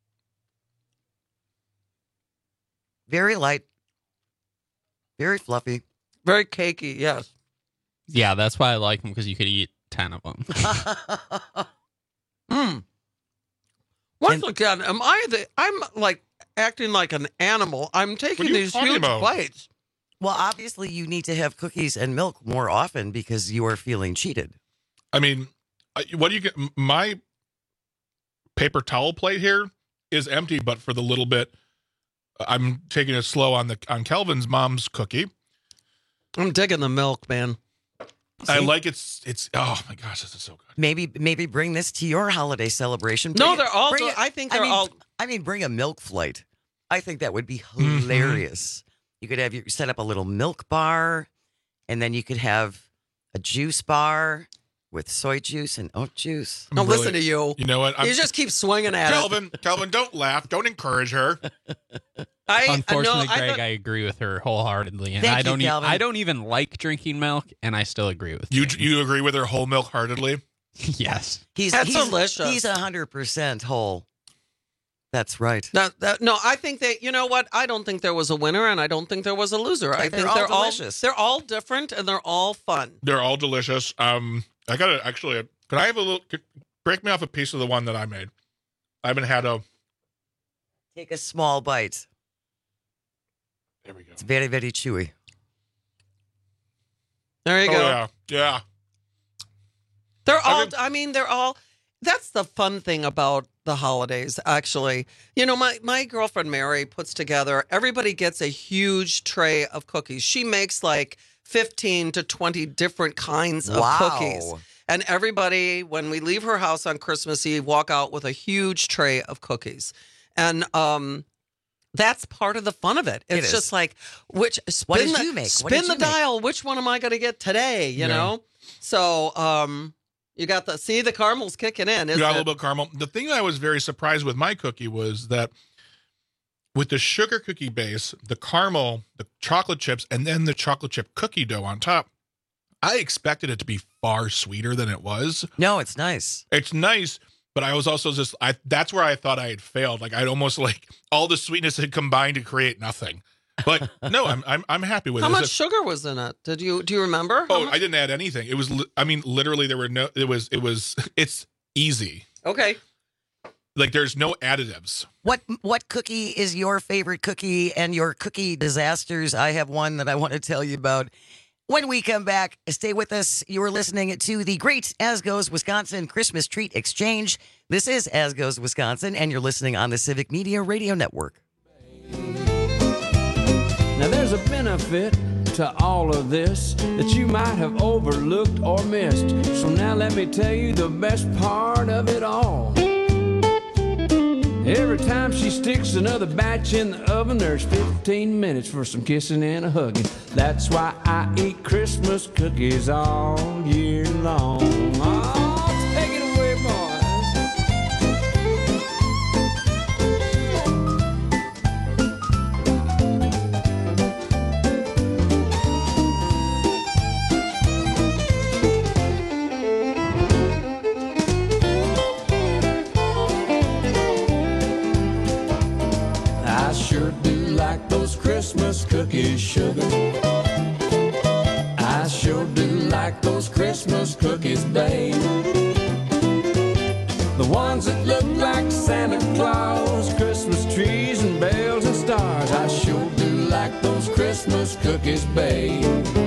Very light. Very fluffy. Very cakey, yes. Yeah, that's why I like them, because you could eat ten of them. Mm. Once again, am I the? I'm like acting like an animal. I'm taking What are you these talking huge about? bites. Well, obviously, you need to have cookies and milk more often because you are feeling cheated. I mean, I- what do you get? My paper towel plate here is empty, but for the little bit, I'm taking it slow on the on Kelvin's mom's cookie. I'm digging the milk, man. I See? like it's it's. Oh my gosh, this is so good. Maybe maybe bring this to your holiday celebration. No, Bring they're it- all bring do- it- I think I they're mean, all- I mean, bring a milk flight. I think that would be Mm-hmm. hilarious. You could have your set up a little milk bar, and then you could have a juice bar with soy juice and oat juice. Don't listen to you. You know what? You just keep swinging at Kelvin, Kelvin, don't laugh. Don't encourage her. it. I Unfortunately, I, no, Greg, I, I, thought- agree with her wholeheartedly, and Thank I you, don't. e- Calvin. I don't even like drinking milk, and I still agree with You Jamie. you agree with her whole milk heartedly? Yes. He's That's he's, delicious. He's a hundred percent whole. That's right. That, that, no, I think that you know what? I don't think there was a winner, and I don't think there was a loser. I They're think all they're all delicious. they're all different, and they're all fun. They're all delicious. Um, I gotta actually. Could I have a little? Could, break me off a piece of the one that I made. I haven't had a. Take a small bite. There we go. It's very very chewy. There you Oh go. yeah, yeah. They're all, mean- I mean, they're all, that's the fun thing about the holidays, actually. You know, my, my girlfriend Mary puts together, everybody gets a huge tray of cookies. She makes like fifteen to twenty different kinds of Wow. cookies. And everybody, when we leave her house on Christmas Eve, walk out with a huge tray of cookies. And, um, that's part of the fun of it. It It's is. just like, which spin What did the, you make? What Spin did the you make? dial. Which one am I going to get today? You Yeah. know. So, um, you got the see the caramel's kicking in. You Isn't got a it? little bit of caramel. The thing that I was very surprised with my cookie was that with the sugar cookie base, the caramel, the chocolate chips, and then the chocolate chip cookie dough on top, I expected it to be far sweeter than it was. No, it's nice. It's nice, but I was also just I that's where I thought I had failed. Like I'd almost like all the sweetness had combined to create nothing. But no, I'm I'm I'm happy with How it. much It's a- sugar was in it? Did you do you remember? How Oh, much? I didn't add anything. It was li- I mean literally there were no it was it was it's easy. Okay. Like there's no additives. What what cookie is your favorite cookie and your cookie disasters? I have one that I want to tell you about. When we come back, stay with us. You are listening to the Great As Goes Wisconsin Christmas Treat Exchange. This is As Goes Wisconsin, and you're listening on the Civic Media Radio Network. Now there's a benefit to all of this that you might have overlooked or missed. So now let me tell you the best part of it all. Every time she sticks another batch in the oven, there's fifteen minutes for some kissing and a hugging. That's why I eat Christmas cookies all year long. Oh, take it away, boys. I sure do like those Christmas cookies, sugar. I sure do like those Christmas cookies, babe. The ones that look like Santa Claus, Christmas trees and bells and stars. I sure do like those Christmas cookies, babe.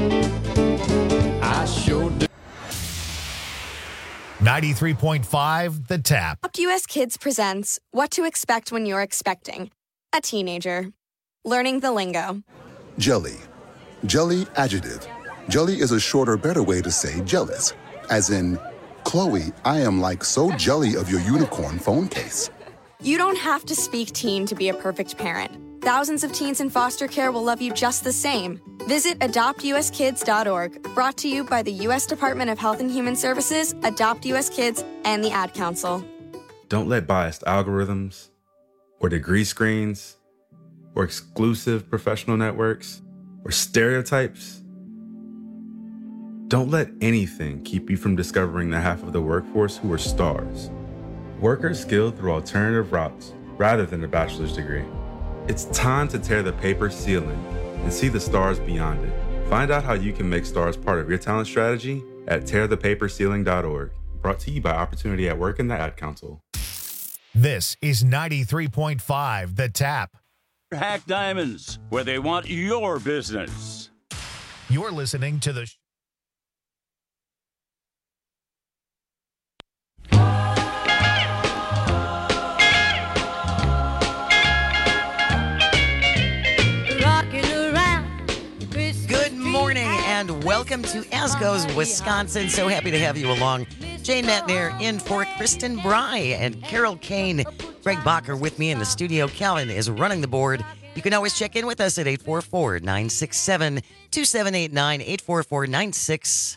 I sure do. ninety-three point five The Tap. U S Kids presents What to Expect When You're Expecting a Teenager. Learning the lingo. Jelly. Jelly adjective. Jelly is a shorter, better way to say jealous, as in Chloe, I am like so jelly of your unicorn phone case. You don't have to speak teen to be a perfect parent. Thousands of teens in foster care will love you just the same. Visit adopt u s kids dot org, brought to you by the U S Department of Health and Human Services, Adopt U S Kids, and the Ad Council. Don't let biased algorithms or degree screens or exclusive professional networks or stereotypes. Don't let anything keep you from discovering the half of the workforce who are stars. Workers skilled through alternative routes rather than a bachelor's degree. It's time to tear the paper ceiling and see the stars beyond it. Find out how you can make stars part of your talent strategy at tear the paper ceiling dot org. Brought to you by Opportunity at Work and the Ad Council. This is ninety-three point five The Tap. Hack Diamonds, where they want your business. You're listening to the... Sh- Good morning and welcome to Asco's Wisconsin. So happy to have you along. Jane Matner in for Kristen Bry and Carol Kane. Greg Bacher with me in the studio. Calvin is running the board. You can always check in with us at eight four four, nine six seven, two seven eight nine, eight four four, nine six.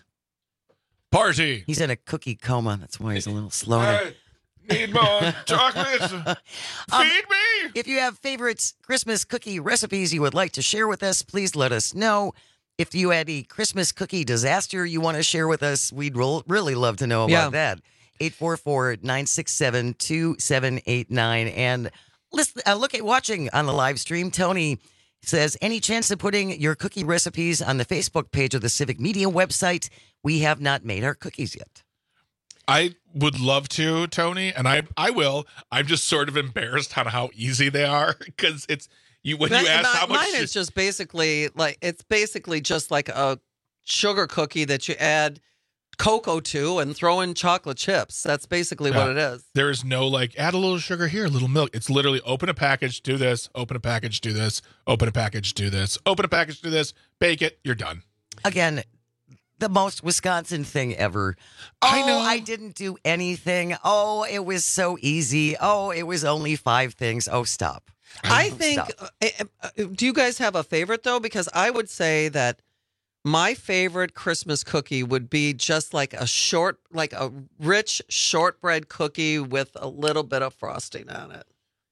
Party. He's in a cookie coma. That's why he's a little slow. I need more chocolate. um, Feed me. If you have favorite Christmas cookie recipes you would like to share with us, please let us know. If you had a Christmas cookie disaster you want to share with us, we'd really love to know about Yeah. that. eight four four, nine six seven, two seven eight nine. And listen, uh, look at watching on the live stream. Tony says, any chance of putting your cookie recipes on the Facebook page of the Civic Media website? We have not made our cookies yet. I would love to, Tony, and I I will. I'm just sort of embarrassed on how easy they are because it's you when you Mine- ask how much. Mine is just basically like it's basically just like a sugar cookie that you add cocoa to and throw in chocolate chips. That's basically Yeah. what it is. There is no like add a little sugar here, a little milk. It's literally open a package, do this, open a package, do this, open a package, do this, open a package, do this, bake it, you're done. Again, the most Wisconsin thing ever. Oh, I know. I didn't do anything. Oh, it was so easy. Oh, it was only five things. Oh, stop. I Oh, think. stop. uh, uh, do you guys have a favorite though? Because I would say that my favorite Christmas cookie would be just like a short, like a rich shortbread cookie with a little bit of frosting on it.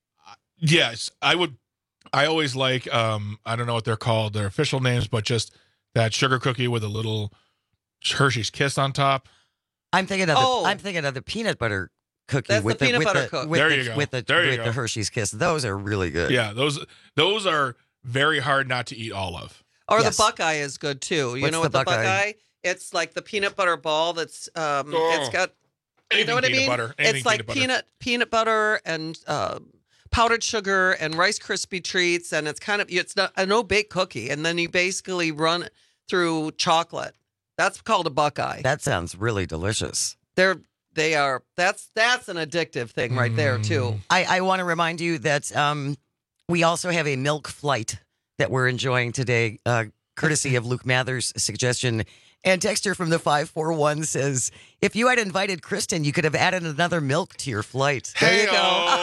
Yes, I would. I always like. Um, I don't know what they're called, their official names, but just that sugar cookie with a little Hershey's Kiss on top. I'm thinking of Oh. the, I'm thinking of the peanut butter cookie That's with the the, peanut with butter the, cookie. with There the, you go. with the, There you with go. the Hershey's Kiss. Those are really good. Yeah, those those are very hard not to eat all of. Or Yes. the Buckeye is good too. You What's know the what the Buckeye? Buckeye? It's like the peanut butter ball. That's um, Oh. it's got. You Anything know what I peanut mean? butter. Anything It's like peanut butter. peanut peanut butter and uh, powdered sugar and Rice Krispie treats, and it's kind of it's not a no bake cookie, and then you basically run it through chocolate. That's called a Buckeye. That sounds really delicious. They're they are that's that's an addictive thing right there too. I, I want to remind you that um, we also have a milk flight that we're enjoying today, uh, courtesy of Luke Mather's suggestion. And Dexter from the five four one says, if you had invited Kristen, you could have added another milk to your flight. There you go.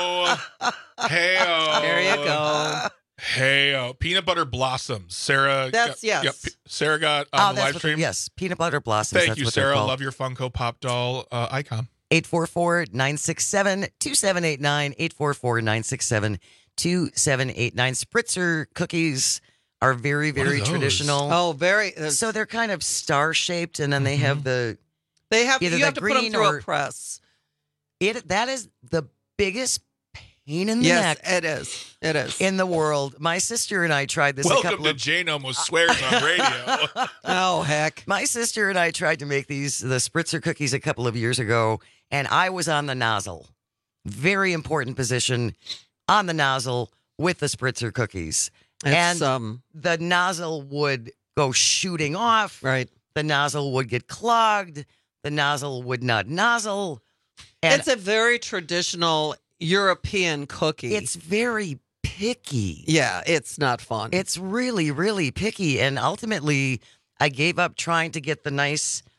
Hey-o. There you go. Hey, oh, peanut butter blossoms. Sarah. That's- got, yes. yeah, P- Sarah got Oh, on the that's live what- stream. yes, peanut butter blossoms. Thank that's you, what they're Sarah. called. Love your Funko Pop doll uh, icon. eight four four, nine six seven, two seven eight nine, eight four four, nine six seven, two seven eight nine. Spritzer cookies are very, What are very those? traditional. Oh, very. Uh, So they're kind of star-shaped, and then they have the they have either you the have to put them green through or- a press. it. That is the biggest pain in the Yes, neck it is. It is. in the world. My sister and I tried this a Welcome couple to of Jane Almost Swears on Radio. Oh heck. My sister and I tried to make these the Spritzer cookies a couple of years ago, and I was on the nozzle. Very important position on the nozzle with the Spritzer cookies. It's, and um, the nozzle would go shooting off. Right. The nozzle would get clogged. The nozzle would not nozzle. And It's a very traditional European cookie. it's very picky. yeah, it's not fun. It's really, really picky. And ultimately, I gave up trying to get the nice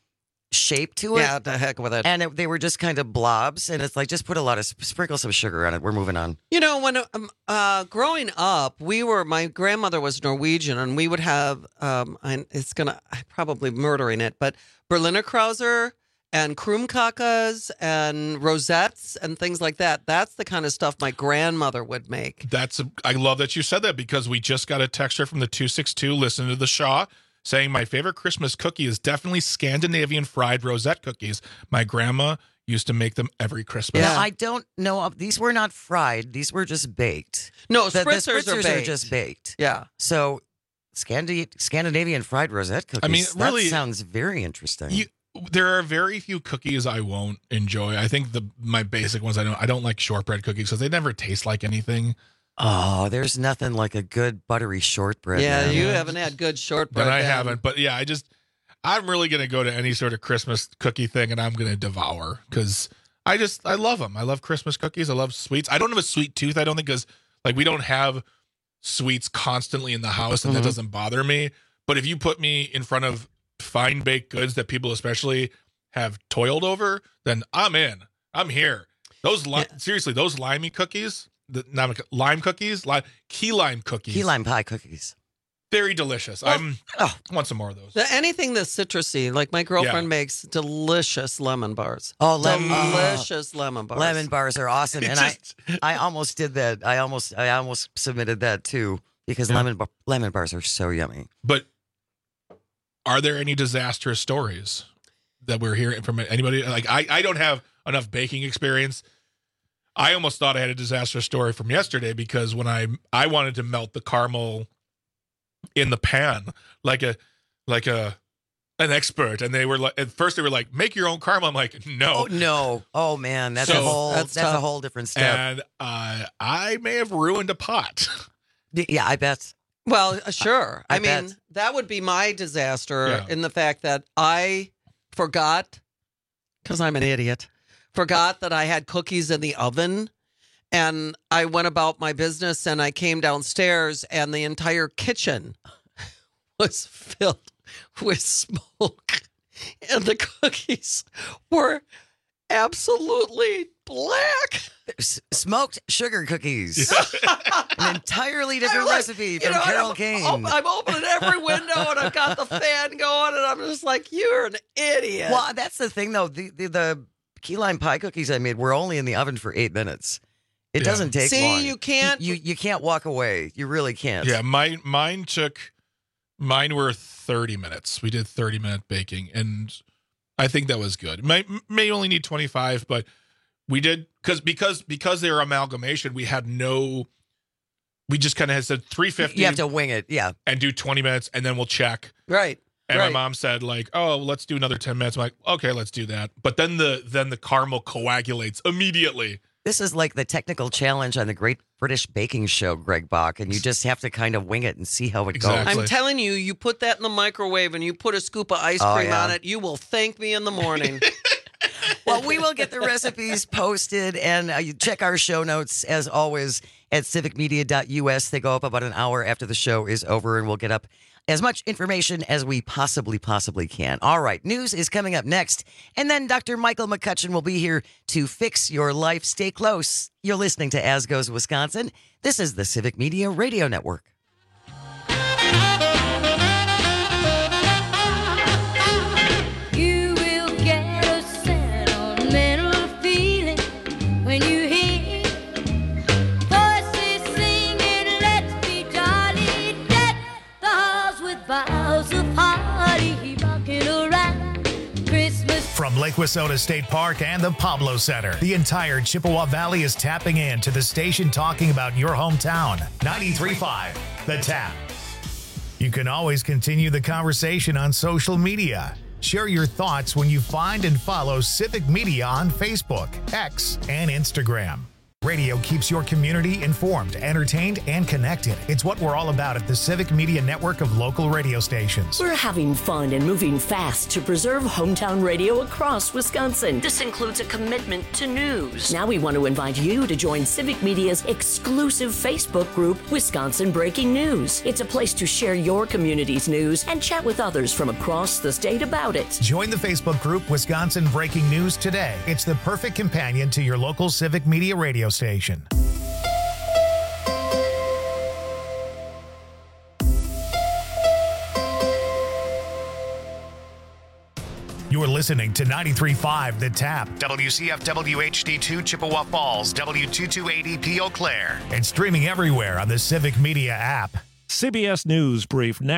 shape to it. Yeah, the heck with it. And it, they were just kind of blobs, and it's like, just put a lot of, sprinkle some sugar on it. We're moving on. You know, when um, uh, growing up, we were, my grandmother was Norwegian, and we would have, um, I, it's going to, I'm probably murdering it, but Berliner Krauser and Krummkakas and rosettes and things like that. That's the kind of stuff my grandmother would make. That's, a, I love that you said that, because we just got a texture from the two six two, listen to the Shaw, saying my favorite Christmas cookie is definitely Scandinavian fried rosette cookies. My grandma used to make them every Christmas. Yeah. Now, I don't know. These were not fried. These were just baked. No, the, spritzers, the spritzers are, baked. are just baked. Yeah. So Scandi- Scandinavian fried rosette cookies. I mean, that really, sounds very interesting. You, there are very few cookies I won't enjoy. I think the my basic ones I don't. I don't like shortbread cookies because they never taste like anything. Oh, there's nothing like a good buttery shortbread. Yeah, man. you haven't had good shortbread. But I then. haven't. But yeah, I just, I'm really going to go to any sort of Christmas cookie thing and I'm going to devour, because I just, I love them. I love Christmas cookies. I love sweets. I don't have a sweet tooth. I don't think, because like we don't have sweets constantly in the house, and mm-hmm. that doesn't bother me. But if you put me in front of fine baked goods that people especially have toiled over, then I'm in. I'm here. Those li- yeah. Seriously, those limey cookies. The not lime cookies, lime, key lime cookies, key lime pie cookies, very delicious. Well, I'm oh, I want some more of those. Anything that's citrusy, like my girlfriend Yeah. makes delicious lemon bars. Oh, lemon, delicious oh, lemon bars. Lemon bars are awesome, and just, I, I almost did that. I almost, I almost submitted that too, because yeah. lemon, bar, lemon bars are so yummy. But are there any disastrous stories that we're hearing from anybody? Like I, I don't have enough baking experience. I almost thought I had a disastrous story from yesterday, because when I I wanted to melt the caramel in the pan like a like a an expert, and they were like, at first they were like, make your own caramel. I'm like, no, oh no, oh man, that's so, a whole that's, that's a whole different step. And uh, I may have ruined a pot. Yeah, I bet. Well, uh, sure. I, I I mean, bet. that would be my disaster Yeah. in the fact that I forgot, because I'm an idiot. Forgot that I had cookies in the oven, and I went about my business, and I came downstairs, and the entire kitchen was filled with smoke, and the cookies were absolutely black. S- smoked sugar cookies. An entirely different like, recipe from you know, Carol I'm, Kane. I'm, I'm opening every window, and I've got the fan going, and I'm just like, you're an idiot. Well, that's the thing, though. The, the, the key lime pie cookies I made were only in the oven for eight minutes. It Yeah. doesn't take See, long. you can't. You, you can't walk away. You really can't. Yeah, my mine took mine were thirty minutes. We did thirty minute baking, and I think that was good. May may only need twenty-five, but we did because because because they were amalgamation. We had no. We just kind of had said three fifty. You have to wing it, yeah, and do twenty minutes, and then we'll check. Right. And right. my mom said, like, oh, let's do another ten minutes. I'm like, okay, let's do that. But then the then the caramel coagulates immediately. This is like the technical challenge on the Great British Baking Show, Greg Bach, and you just have to kind of wing it and see how it Exactly. goes. I'm telling you, you put that in the microwave and you put a scoop of ice Oh, cream yeah. on it, you will thank me in the morning. Well, we will get the recipes posted, and uh, you check our show notes, as always, at civic media dot U S. They go up about an hour after the show is over, and we'll get up as much information as we possibly, possibly can. All right, news is coming up next, and then Doctor Michael McCutcheon will be here to fix your life. Stay close. You're listening to As Goes Wisconsin. This is the Civic Media Radio Network. You will get a sentimental feeling when you hear voices singing, let's be jolly, deck the halls with boughs of holly, rocking around Christmas. From Lake Wissota State Park and the Pablo Center, the entire Chippewa Valley is tapping in to the station talking about your hometown. ninety-three point five, The Tap. You can always continue the conversation on social media. Share your thoughts when you find and follow Civic Media on Facebook, X, and Instagram. Radio keeps your community informed, entertained, and connected. It's what we're all about at the Civic Media Network of local radio stations. We're having fun and moving fast to preserve hometown radio across Wisconsin. This includes a commitment to news. Now we want to invite you to join Civic Media's exclusive Facebook group, Wisconsin Breaking News. It's a place to share your community's news and chat with others from across the state about it. Join the Facebook group Wisconsin Breaking News today. It's the perfect companion to your local Civic Media radio station. You're listening to ninety-three point five The Tap, W C F W H D two Chippewa Falls, W two two eight E P Eau Claire, and streaming everywhere on the Civic Media app. C B S News Brief.